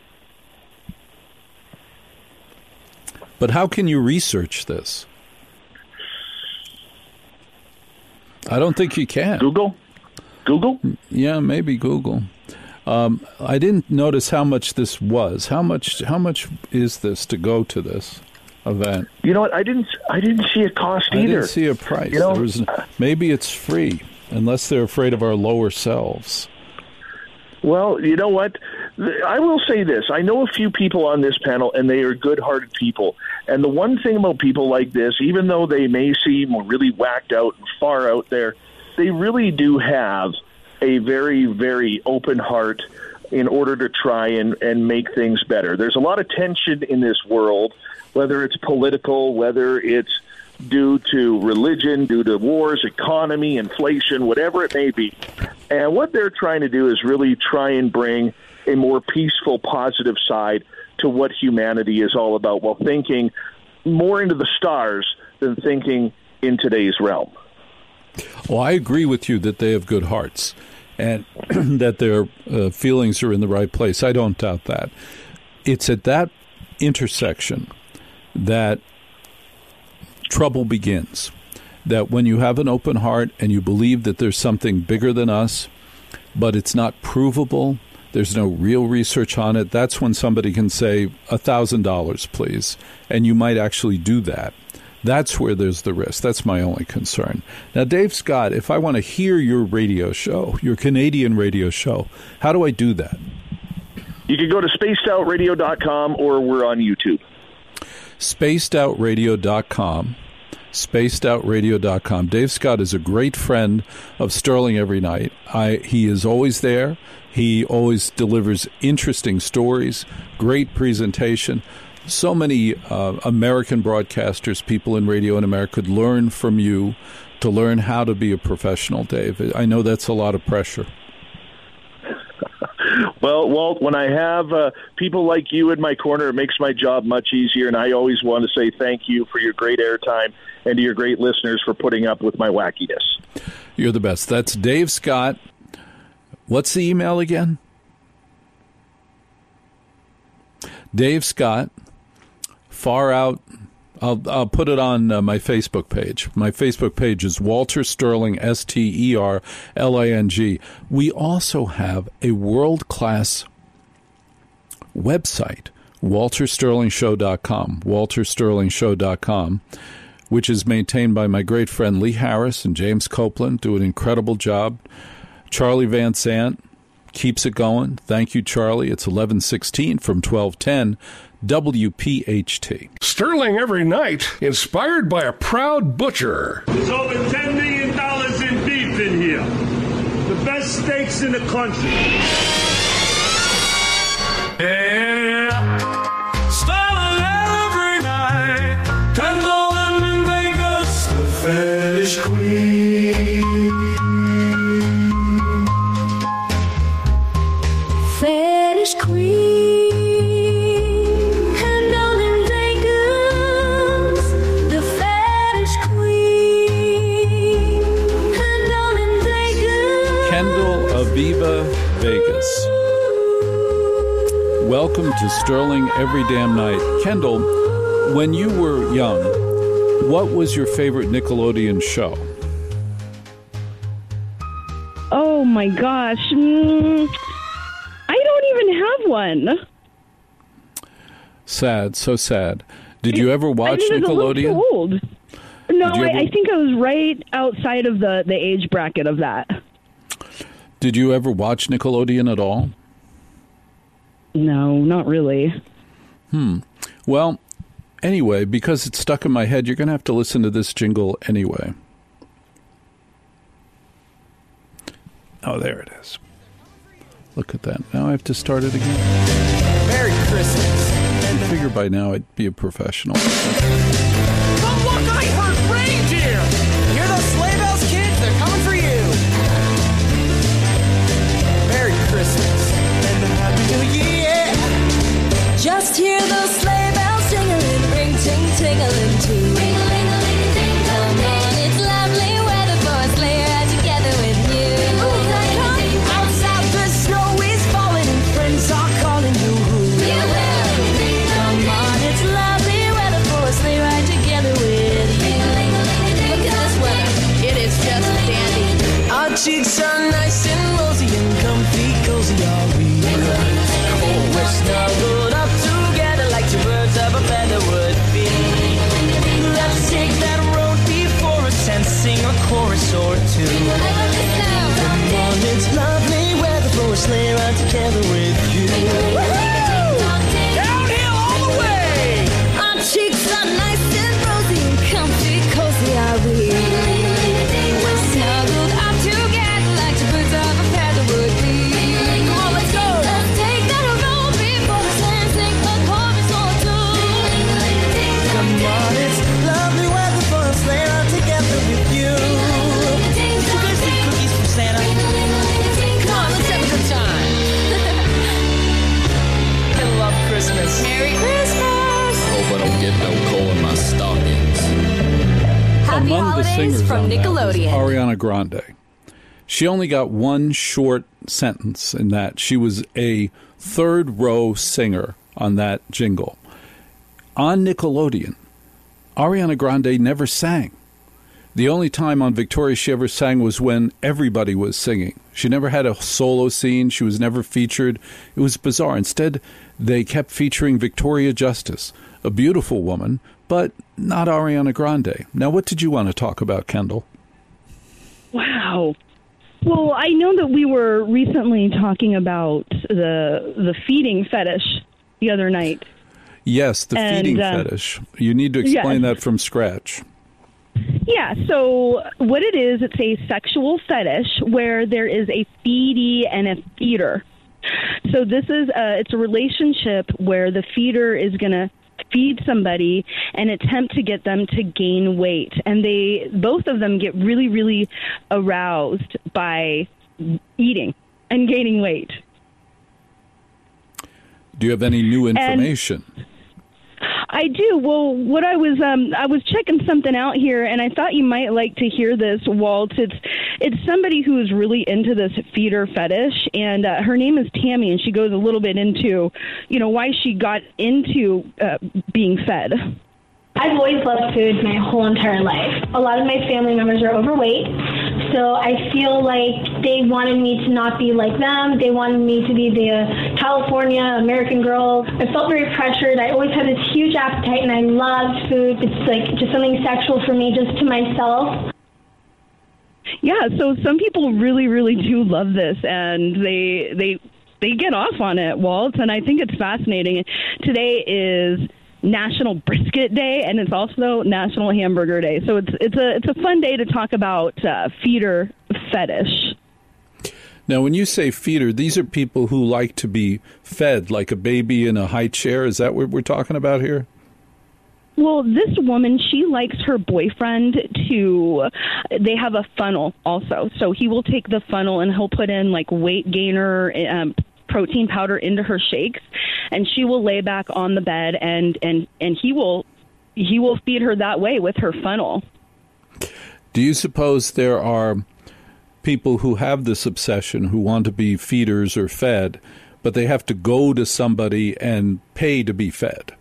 But how can you research this? I don't think you can. Google? Google? Yeah, maybe Google. Um, I didn't notice how much this was. How much? How much is this to go to this event? You know what? I didn't. I didn't see a cost I either. didn't see a price. You know, there was, maybe it's free, unless they're afraid of our lower selves. Well, you know what? I will say this. I know a few people on this panel, and they are good-hearted people. And the one thing about people like this, even though they may seem really whacked out and far out there, they really do have a very, very open heart in order to try and, and make things better. There's a lot of tension in this world, whether it's political, whether it's due to religion, due to wars, economy, inflation, whatever it may be. And what they're trying to do is really try and bring a more peaceful, positive side to what humanity is all about, while thinking more into the stars than thinking in today's realm. Well, I agree with you that they have good hearts and that their uh, feelings are in the right place. I don't doubt that. It's at that intersection that trouble begins, that when you have an open heart and you believe that there's something bigger than us, but it's not provable, there's no real research on it, that's when somebody can say, a thousand dollars, please, and you might actually do that. That's where there's the risk. That's my only concern. Now, Dave Scott, if I want to hear your radio show, your Canadian radio show, how do I do that? You can go to spaced out radio dot com, or we're on YouTube. spaced out radio dot com. spaced out radio dot com. Dave Scott is a great friend of Sterling Every Night. I, he is always there. He always delivers interesting stories, great presentation. So many uh, American broadcasters, people in radio in America, could learn from you to learn how to be a professional, Dave. I know that's a lot of pressure. Well, Walt, when I have uh, people like you in my corner, it makes my job much easier, and I always want to say thank you for your great airtime and to your great listeners for putting up with my wackiness. You're the best. That's Dave Scott. What's the email again? Dave Scott, far out. I'll, I'll put it on uh, my Facebook page. My Facebook page is Walter Sterling, S T E R L I N G. We also have a world-class website, walter sterling show dot com, walter sterling show dot com, which is maintained by my great friend Lee Harris and James Copeland, do an incredible job. Charlie Van Sant keeps it going. Thank you, Charlie. It's eleven sixteen from twelve ten. W P H T. Sterling Every Night, inspired by a proud butcher. There's over ten million dollars in beef in here. The best steaks in the country. Yeah. Sterling Every Night. Kendall in Vegas. The fetish queen. Fetish queen. Viva Vegas. Welcome to Sterling Every Damn Night. Kendall, when you were young, what was your favorite Nickelodeon show? Oh my gosh. Mm, I don't even have one. Sad, so sad. Did you ever watch I think Nickelodeon? I was a little too old. No, ever... I, I think I was right outside of the, the age bracket of that. Did you ever watch Nickelodeon at all? No, not really. Hmm. Well, anyway, because it's stuck in my head, you're going to have to listen to this jingle anyway. Oh, there it is. Look at that. Now I have to start it again. Merry Christmas. I figure by now I'd be a professional. Oh, look, I heard reindeer. Hear those sleigh bells, kids? They're coming for you. Merry Christmas and a Happy New Year. Just hear those sleigh bells jingling, ring ting tingling too. Ring-a-ling-a-ling-ding, come on, it's lovely weather for a sleigh ride together with you. Outside the snow is falling and friends are calling you. You will. Come on, it's lovely weather for a sleigh ride together with you. Happy among the holidays singers from on that was Nickelodeon. Ariana Grande. She only got one short sentence in that. She was a third row singer on that jingle. On Nickelodeon, Ariana Grande never sang. The only time on Victoria she ever sang was when everybody was singing. She never had a solo scene. She was never featured. It was bizarre. Instead, they kept featuring Victoria Justice, a beautiful woman, but not Ariana Grande. Now, what did you want to talk about, Kendall? Wow. Well, I know that we were recently talking about the the feeding fetish the other night. Yes, the And, feeding uh, fetish. You need to explain yes. that from scratch. Yeah, so what it is, it's a sexual fetish where there is a feedee and a feeder. So this is a, it's a relationship where the feeder is going to feed somebody and attempt to get them to gain weight. And they, both of them get really, really aroused by eating and gaining weight. Do you have any new information? And I do. Well, what I was um, I was checking something out here, and I thought you might like to hear this, Walt. It's it's somebody who is really into this feeder fetish, and uh, her name is Tammy, and she goes a little bit into, you know, why she got into uh, being fed. I've always loved food my whole entire life. A lot of my family members are overweight, so I feel like they wanted me to not be like them. They wanted me to be the California American girl. I felt very pressured. I always had this huge appetite, and I loved food. It's like just something sexual for me, just to myself. Yeah, so some people really, really do love this, and they they they get off on it, Walt, and I think it's fascinating. Today is National Brisket Day, and it's also National Hamburger Day. So it's it's a it's a fun day to talk about uh, feeder fetish. Now, when you say feeder, these are people who like to be fed like a baby in a high chair. Is that what we're talking about here? Well, this woman, she likes her boyfriend to, they have a funnel also. So he will take the funnel and he'll put in like weight gainer, um, protein powder into her shakes, and she will lay back on the bed and, and, and he will he will feed her that way with her funnel. Do you suppose there are people who have this obsession who want to be feeders or fed, but they have to go to somebody and pay to be fed?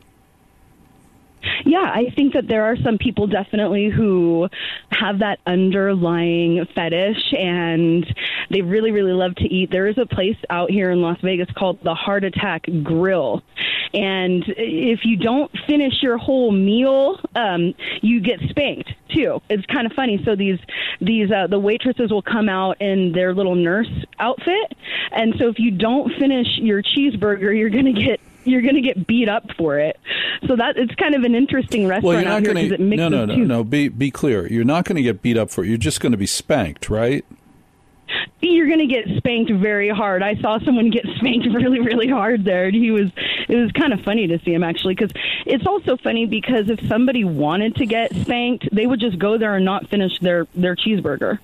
Yeah, I think that there are some people definitely who have that underlying fetish, and they really, really love to eat. There is a place out here in Las Vegas called the Heart Attack Grill, and if you don't finish your whole meal, um, you get spanked too. It's kind of funny. So these these uh, the waitresses will come out in their little nurse outfit, and so if you don't finish your cheeseburger, you're going to get you're going to get beat up for it. So that it's kind of an interesting restaurant Well, you're not out here going because to. it mixes No, no, no, two. no. Be be clear. You're not going to get beat up for it. You're just going to be spanked, right? You're going to get spanked very hard. I saw someone get spanked really, really hard there. And he was. It was kind of funny to see him actually, because it's also funny because if somebody wanted to get spanked, they would just go there and not finish their their cheeseburger.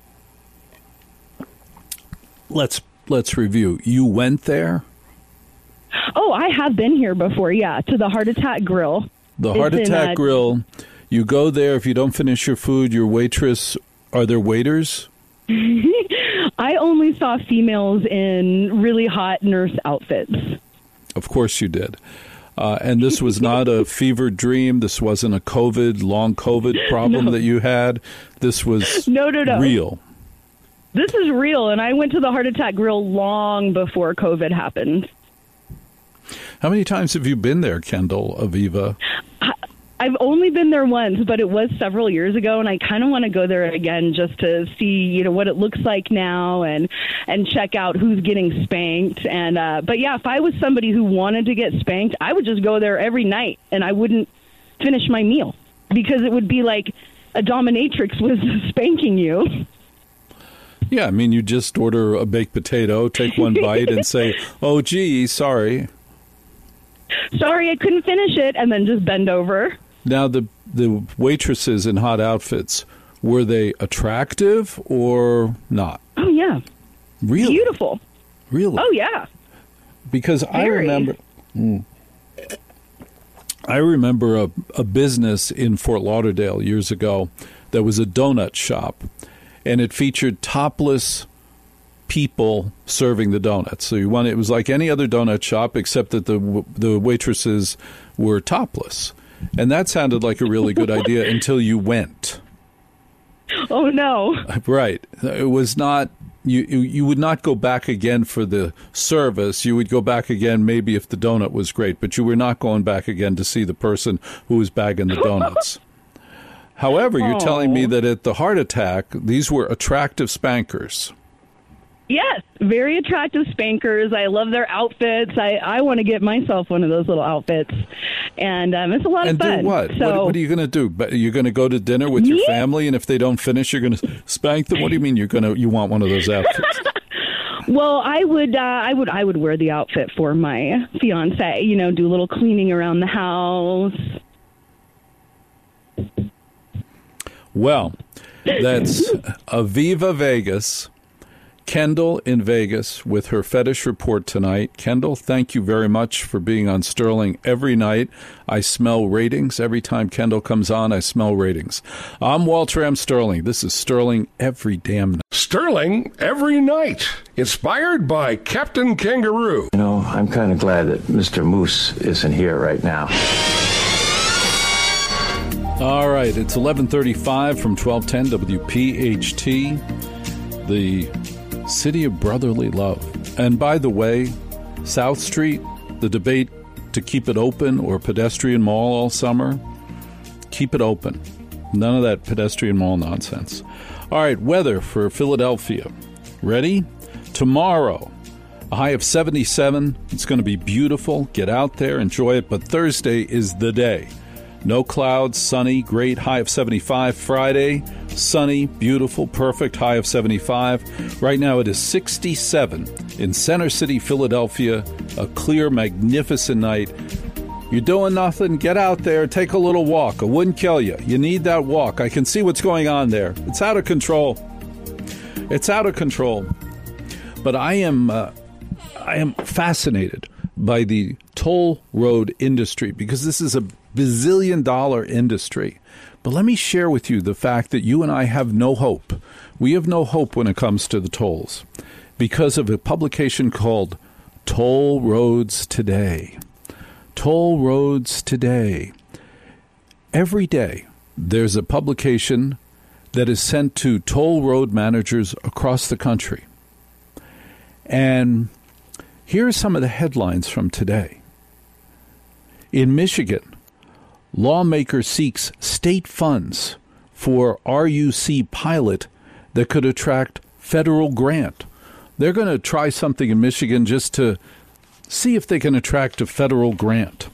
Let's let's review. You went there. Oh, I have been here before, yeah, to the Heart Attack Grill. The It's Heart in, Attack uh, Grill. You go there. If you don't finish your food, your waitress. Are there waiters? I only saw females in really hot nurse outfits. Of course you did. Uh, and this was not a fever dream. This wasn't a COVID, long COVID problem No. that you had. This was No, no, no. real. This is real, and I went to the Heart Attack Grill long before COVID happened. How many times have you been there, Kendall, Aviva? I've only been there once, but it was several years ago, and I kind of want to go there again just to see, you know, what it looks like now and and check out who's getting spanked. And uh, but yeah, if I was somebody who wanted to get spanked, I would just go there every night, and I wouldn't finish my meal because it would be like a dominatrix was spanking you. Yeah, I mean, you just order a baked potato, take one bite, and say, "Oh, gee, sorry." Sorry, I couldn't finish it, and then just bend over. Now, the the waitresses in hot outfits, were they attractive or not? Oh, yeah. Really? Beautiful. Really? Oh, yeah. Because I Very. remember... Mm, I remember a, a business in Fort Lauderdale years ago that was a donut shop, and it featured topless people serving the donuts. So you want it was like any other donut shop, except that the the waitresses were topless, and that sounded like a really good idea until you went. Oh no! Right, it was not. You you would not go back again for the service. You would go back again maybe if the donut was great, but you were not going back again to see the person who was bagging the donuts. However, you're Oh. telling me that at the Heart Attack, these were attractive spankers. Yes, very attractive spankers. I love their outfits. I, I want to get myself one of those little outfits, and um, it's a lot And of fun. do what? So, what? What are you going to do? But you're going to go to dinner with your Me? family, and if they don't finish, you're going to spank them. What do you mean you're going to? You want one of those outfits? Well, I would, uh, I would, I would wear the outfit for my fiance. You know, do a little cleaning around the house. Well, that's Aviva Vegas. Kendall in Vegas with her fetish report tonight. Kendall, thank you very much for being on Sterling every night. I smell ratings. Every time Kendall comes on, I smell ratings. I'm Walter M. Sterling. This is Sterling every damn night. Sterling every night. Inspired by Captain Kangaroo. You know, I'm kind of glad that Mister Moose isn't here right now. All right, it's eleven thirty-five from twelve ten W P H T, the city of brotherly love. And by the way, South Street, the debate to keep it open or pedestrian mall all summer, keep it open. None of that pedestrian mall nonsense. All right, weather for Philadelphia. Ready? Tomorrow, a high of seventy-seven. It's going to be beautiful. Get out there, enjoy it. But Thursday is the day. No clouds, sunny, great, high of seventy-five. Friday, sunny, beautiful, perfect, high of seventy-five. Right now it is sixty-seven in Center City, Philadelphia. A clear, magnificent night. You're doing nothing, get out there, take a little walk. It wouldn't kill you. You need that walk. I can see what's going on there. It's out of control. It's out of control. But I am, uh, I am fascinated by the toll road industry because this is a bazillion dollar industry. But let me share with you the fact that you and I have no hope. We have no hope when it comes to the tolls because of a publication called Toll Roads Today. Toll Roads Today. Every day there's a publication that is sent to toll road managers across the country. And here are some of the headlines from today. In Michigan, lawmaker seeks state funds for R U C pilot that could attract federal grant. They're going to try something in Michigan just to see if they can attract a federal grant.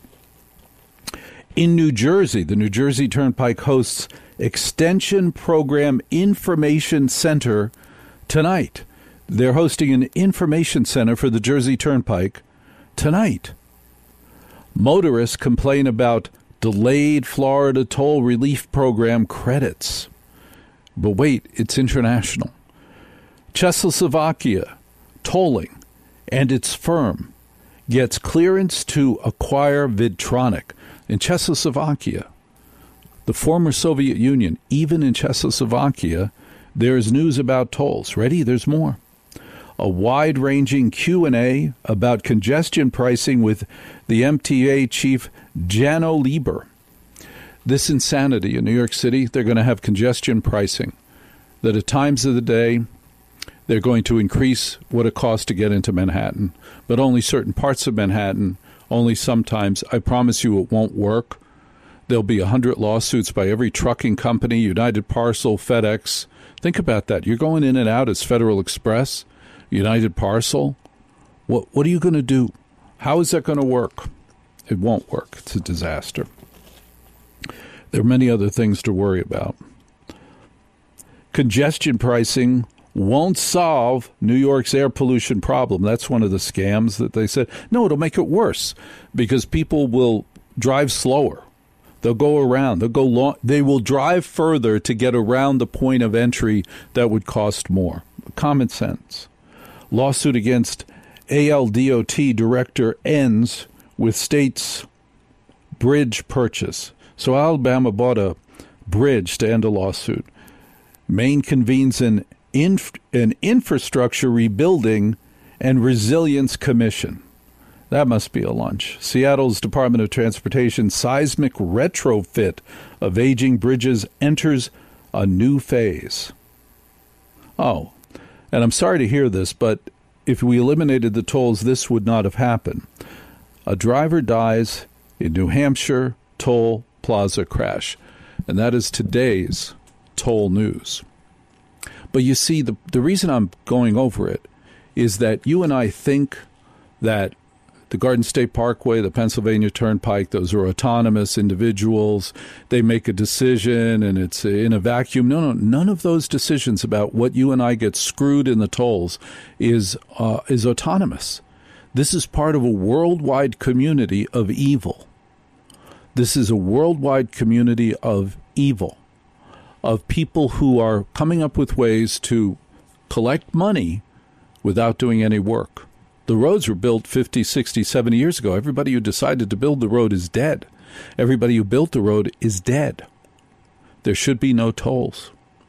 In New Jersey, the New Jersey Turnpike hosts Extension Program Information Center tonight. They're hosting an information center for the Jersey Turnpike tonight. Motorists complain about delayed Florida toll relief program credits. But wait, it's international. Czechoslovakia tolling and its firm gets clearance to acquire Vidtronic. In Czechoslovakia, the former Soviet Union, even in Czechoslovakia, there's news about tolls. Ready? There's more. A wide-ranging Q and A about congestion pricing with the M T A chief Janno Lieber. This insanity in New York City, they're going to have congestion pricing, that at times of the day, they're going to increase what it costs to get into Manhattan, but only certain parts of Manhattan, only sometimes. I promise you it won't work. There'll be a hundred lawsuits by every trucking company, United Parcel, FedEx. Think about that. You're going in and out as Federal Express, United Parcel. What what are you going to do? How is that going to work? It won't work. It's a disaster. There are many other things to worry about. Congestion pricing won't solve New York's air pollution problem. That's one of the scams that they said. No, it'll make it worse because people will drive slower. They'll go around. They'll go long. They will drive further to get around the point of entry that would cost more. Common sense. Lawsuit against A L D O T director ends with state's bridge purchase. So Alabama bought a bridge to end a lawsuit. Maine convenes an, inf- an infrastructure rebuilding and resilience commission. That must be a lunch. Seattle's Department of Transportation seismic retrofit of aging bridges enters a new phase. Oh, and I'm sorry to hear this, but if we eliminated the tolls, this would not have happened. A driver dies in New Hampshire toll plaza crash. And that is today's toll news. But you see, the, the reason I'm going over it is that you and I think that the Garden State Parkway, the Pennsylvania Turnpike, those are autonomous individuals. They make a decision and it's in a vacuum. No, no, none of those decisions about what you and I get screwed in the tolls is uh, is autonomous. This is part of a worldwide community of evil. This is a worldwide community of evil, of people who are coming up with ways to collect money without doing any work. The roads were built fifty, sixty, seventy years ago. Everybody who decided to build the road is dead. Everybody who built the road is dead. There should be no tolls.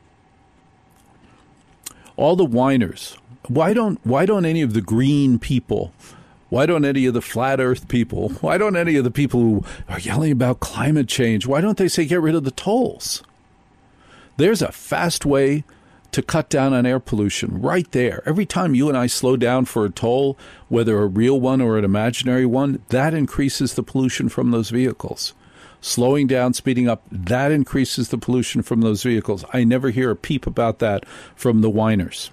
All the whiners, why don't why don't any of the green people, why don't any of the flat earth people, why don't any of the people who are yelling about climate change, why don't they say get rid of the tolls? There's a fast way to cut down on air pollution right there. Every time you and I slow down for a toll, whether a real one or an imaginary one, that increases the pollution from those vehicles. Slowing down, speeding up, that increases the pollution from those vehicles. I never hear a peep about that from the whiners.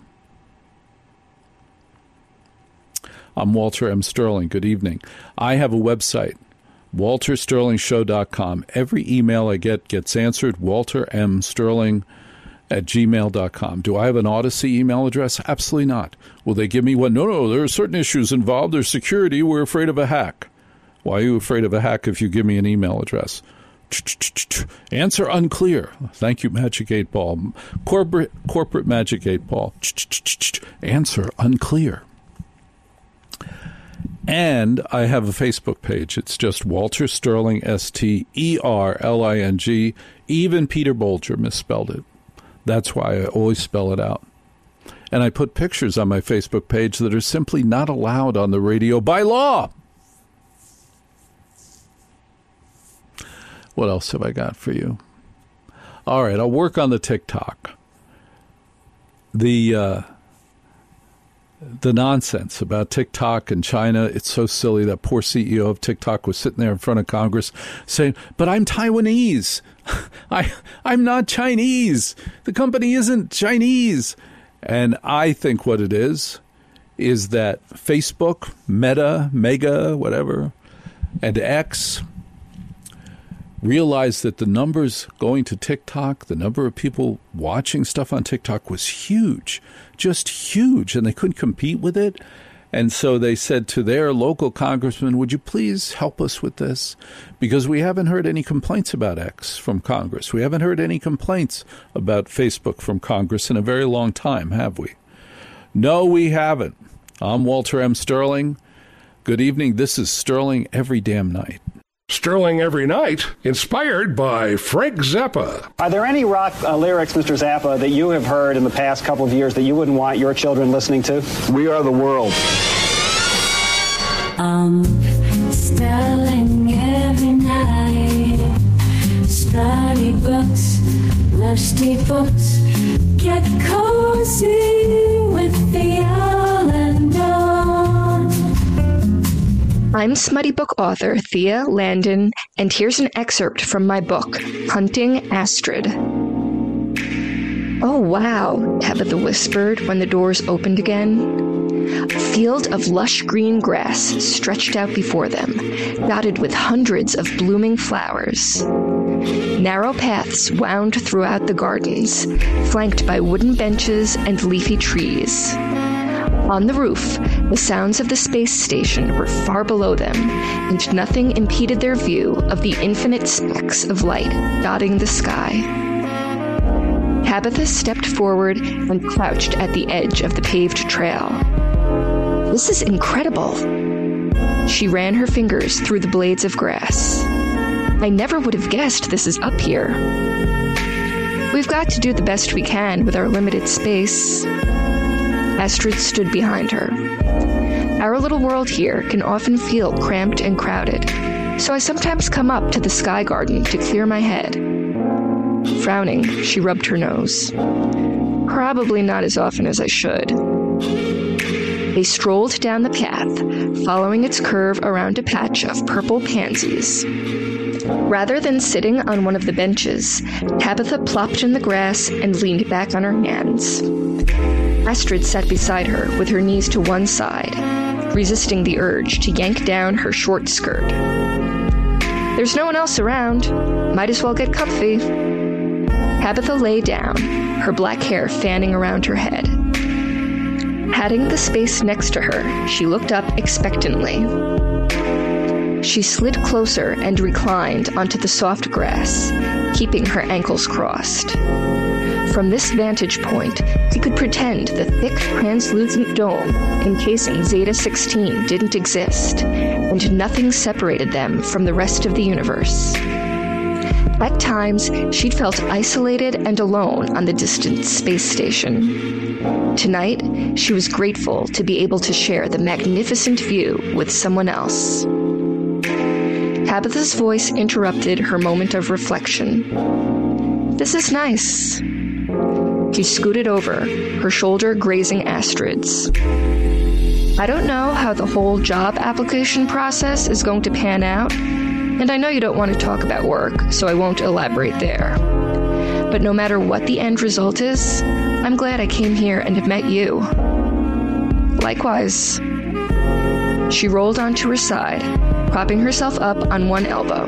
I'm Walter M. Sterling. Good evening. I have a website, walter sterling show dot com. Every email I get gets answered, Walter M. Sterling at gmail dot com. Do I have an Odyssey email address? Absolutely not. Will they give me one? No, no, there are certain issues involved. There's security. We're afraid of a hack. Why are you afraid of a hack if you give me an email address? Answer unclear. Thank you, Magic eight Ball. Corporate, corporate Magic eight Ball. Answer unclear. And I have a Facebook page. It's just Walter Sterling, S T E R L I N G. Even Peter Bolger misspelled it. That's why I always spell it out. And I put pictures on my Facebook page that are simply not allowed on the radio by law. What else have I got for you? All right, I'll work on the TikTok. The uh, the nonsense about TikTok and China, it's so silly. That poor C E O of TikTok was sitting there in front of Congress saying, but I'm Taiwanese. I, I'm not Chinese. The company isn't Chinese. And I think what it is, is that Facebook, Meta, Mega, whatever, and X realized that the numbers going to TikTok, the number of people watching stuff on TikTok was huge, just huge, and they couldn't compete with it. And so they said to their local congressman, would you please help us with this? Because we haven't heard any complaints about X from Congress. We haven't heard any complaints about Facebook from Congress in a very long time, have we? No, we haven't. I'm Walter M. Sterling. Good evening. This is Sterling Every Damn Night. Sterling Every Night, inspired by Frank Zappa. Are there any rock uh, lyrics, Mister Zappa, that you have heard in the past couple of years that you wouldn't want your children listening to? We are the world. I'm Sterling every night. Study books, rusty books. Get cozy with the owl and dawn. I'm smutty book author Thea Landon, and here's an excerpt from my book, Hunting Astrid. Oh, wow, Tabitha whispered when the doors opened again. A field of lush green grass stretched out before them, dotted with hundreds of blooming flowers. Narrow paths wound throughout the gardens, flanked by wooden benches and leafy trees. On the roof, the sounds of the space station were far below them, and nothing impeded their view of the infinite specks of light dotting the sky. Tabitha stepped forward and crouched at the edge of the paved trail. This is incredible. She ran her fingers through the blades of grass. I never would have guessed this is up here. We've got to do the best we can with our limited space. Astrid stood behind her. Our little world here can often feel cramped and crowded, so I sometimes come up to the Sky Garden to clear my head. Frowning, she rubbed her nose. Probably not as often as I should. They strolled down the path, following its curve around a patch of purple pansies. Rather than sitting on one of the benches, Tabitha plopped in the grass and leaned back on her hands. Astrid sat beside her with her knees to one side, resisting the urge to yank down her short skirt. There's no one else around. Might as well get comfy. Tabitha lay down, her black hair fanning around her head. Patting the space next to her, she looked up expectantly. She slid closer and reclined onto the soft grass, keeping her ankles crossed. From this vantage point, he could pretend the thick, translucent dome encasing Zeta sixteen didn't exist, and nothing separated them from the rest of the universe. At times, she'd felt isolated and alone on the distant space station. Tonight, she was grateful to be able to share the magnificent view with someone else. Tabitha's voice interrupted her moment of reflection. This is nice. She scooted over, her shoulder grazing Astrid's. I don't know how the whole job application process is going to pan out, and I know you don't want to talk about work, so I won't elaborate there. But no matter what the end result is, I'm glad I came here and have met you. Likewise. She rolled onto her side, propping herself up on one elbow.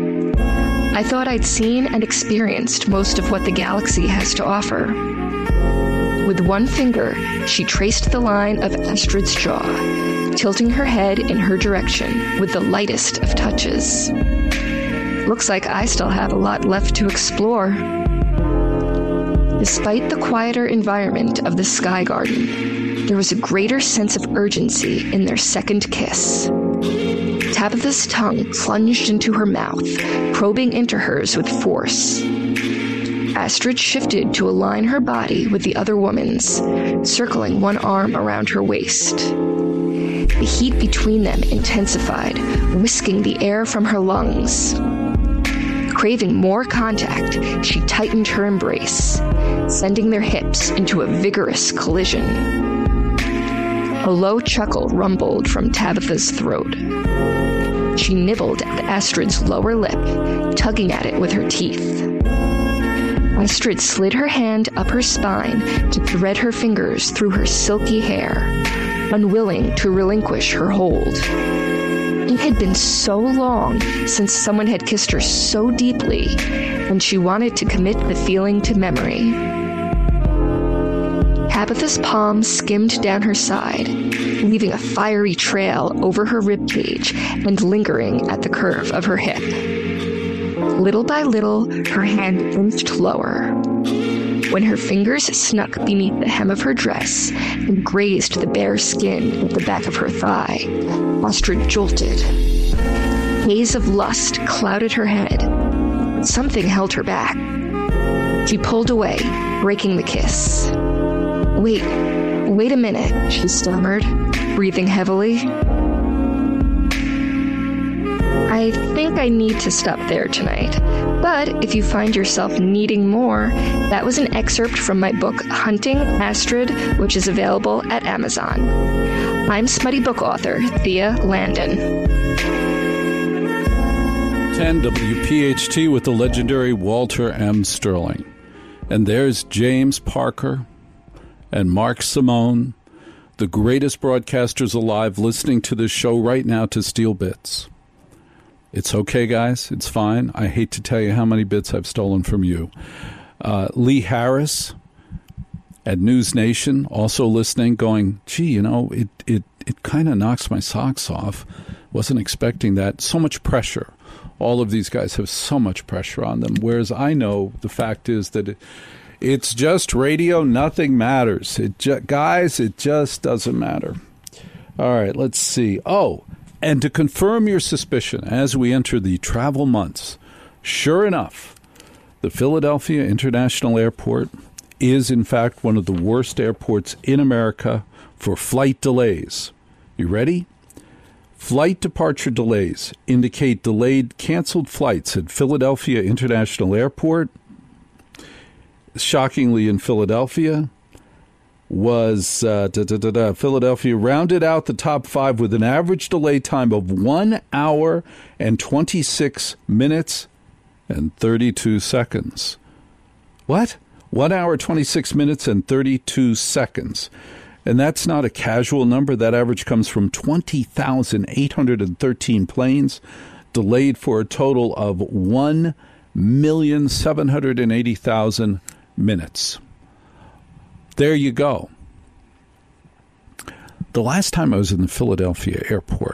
I thought I'd seen and experienced most of what the galaxy has to offer. With one finger, she traced the line of Astrid's jaw, tilting her head in her direction with the lightest of touches. Looks like I still have a lot left to explore. Despite the quieter environment of the Sky Garden, there was a greater sense of urgency in their second kiss. Tabitha's tongue plunged into her mouth, probing into hers with force. Astrid shifted to align her body with the other woman's, circling one arm around her waist. The heat between them intensified, whisking the air from her lungs. Craving more contact, she tightened her embrace, sending their hips into a vigorous collision. A low chuckle rumbled from Tabitha's throat. She nibbled at Astrid's lower lip, tugging at it with her teeth. Astrid slid her hand up her spine to thread her fingers through her silky hair, unwilling to relinquish her hold. It had been so long since someone had kissed her so deeply, and she wanted to commit the feeling to memory. Tabitha's palm skimmed down her side, leaving a fiery trail over her ribcage and lingering at the curve of her hip. Little by little, her hand inched lower. When her fingers snuck beneath the hem of her dress and grazed the bare skin at the back of her thigh, Astrid jolted. Haze of lust clouded her head. Something held her back. She pulled away, breaking the kiss. Wait, wait a minute, she stammered, breathing heavily. I think I need to stop there tonight. But if you find yourself needing more, that was an excerpt from my book, Hunting Astrid, which is available at Amazon. I'm smutty book author, Thea Landon. ten W P H T with the legendary Walter M. Sterling. And there's James Parker and Mark Simone, the greatest broadcasters alive, listening to this show right now to steal bits. It's okay, guys. It's fine. I hate to tell you how many bits I've stolen from you. Uh, Lee Harris at News Nation also listening, going, gee, you know, it, it, it kind of knocks my socks off. Wasn't expecting that. So much pressure. All of these guys have so much pressure on them, whereas I know the fact is that it, it's just radio. Nothing matters. It ju- guys, it just doesn't matter. All right, let's see. Oh, and to confirm your suspicion as we enter the travel months, sure enough, The Philadelphia International Airport is, in fact, one of the worst airports in America for flight delays. You ready? Flight departure delays indicate delayed, canceled flights at Philadelphia International Airport. Shockingly, in Philadelphia, was uh, da, da, da, da, Philadelphia rounded out the top five with an average delay time of one hour and twenty-six minutes and thirty-two seconds. What? One hour, twenty-six minutes and thirty-two seconds. And that's not a casual number. That average comes from twenty thousand eight hundred thirteen planes delayed for a total of one million seven hundred eighty thousand minutes. There you go. The last time I was in the Philadelphia airport,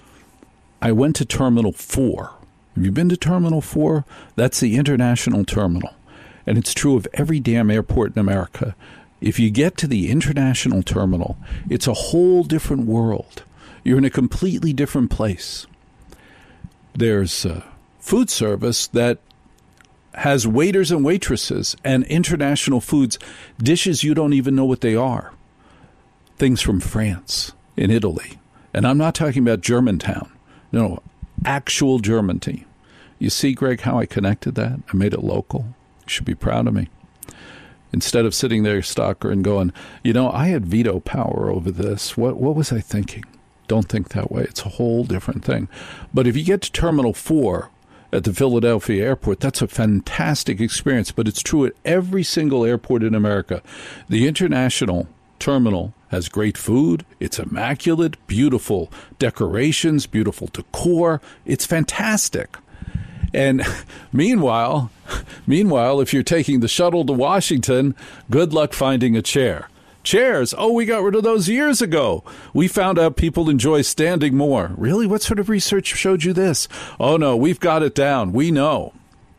I went to Terminal four. Have you been to Terminal four? That's the international terminal. And it's true of every damn airport in America. If you get to the international terminal, it's a whole different world. You're in a completely different place. There's uh, food service that has waiters and waitresses and international foods, dishes you don't even know what they are. Things from France and Italy. And I'm not talking about Germantown. No, actual Germany. You see, Greg, how I connected that? I made it local. You should be proud of me. Instead of sitting there, Stalker, and going, you know, I had veto power over this. What what was I thinking? Don't think that way. It's a whole different thing. But if you get to Terminal four at the Philadelphia airport, that's a fantastic experience. But it's true at every single airport in America. The international terminal has great food. It's immaculate, beautiful decorations, beautiful decor. It's fantastic. And meanwhile, meanwhile, if you're taking the shuttle to Washington, good luck finding a chair. Chairs, oh, we got rid of those years ago. We found out people enjoy standing more. Really? What sort of research showed you this? Oh, no, we've got it down. We know.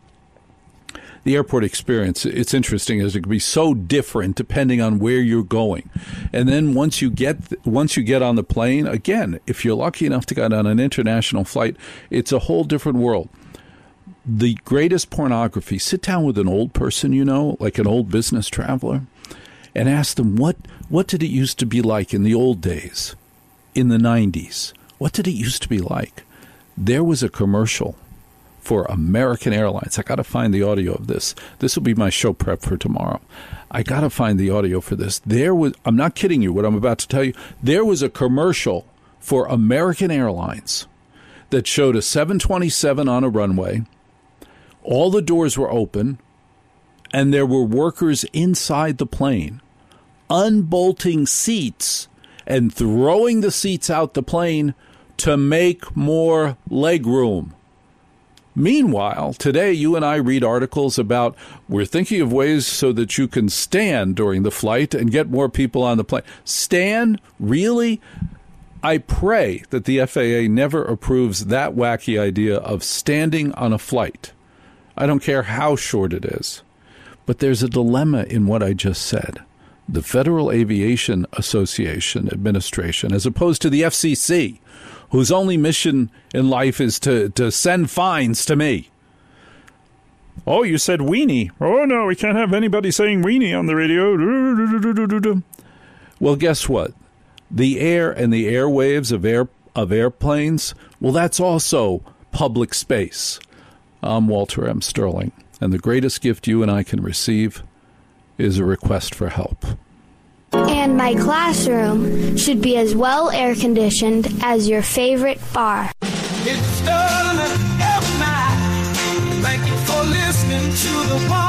The airport experience, it's interesting, as it can be so different depending on where you're going. And then once you get once you get on the plane, again, if you're lucky enough to get on an international flight, it's a whole different world. The greatest pornography, sit down with an old person, you know, like an old business traveler, and ask them, what, what did it used to be like in the old days, in the nineties? What did it used to be like? There was a commercial for American Airlines. I got to find the audio of this. This will be my show prep for tomorrow. I got to find the audio for this. There was, I'm not kidding you, what I'm about to tell you. There was a commercial for American Airlines that showed a seven twenty-seven on a runway. All the doors were open, and there were workers inside the plane unbolting seats and throwing the seats out the plane to make more leg room. Meanwhile, today you and I read articles about we're thinking of ways so that you can stand during the flight and get more people on the plane. Stand? Really? I pray that the F A A never approves that wacky idea of standing on a flight. I don't care how short it is. But there's a dilemma in what I just said. The Federal Aviation Association Administration, as opposed to the F C C, whose only mission in life is to, to send fines to me. Oh, you said weenie. Oh, no, we can't have anybody saying weenie on the radio. Well, guess what? The air and the airwaves of air of airplanes, well, that's also public space. I'm Walter M. Sterling, and the greatest gift you and I can receive is a request for help. And my classroom should be as well air-conditioned as your favorite bar. It's Sterling every night. Thank you for listening to the one.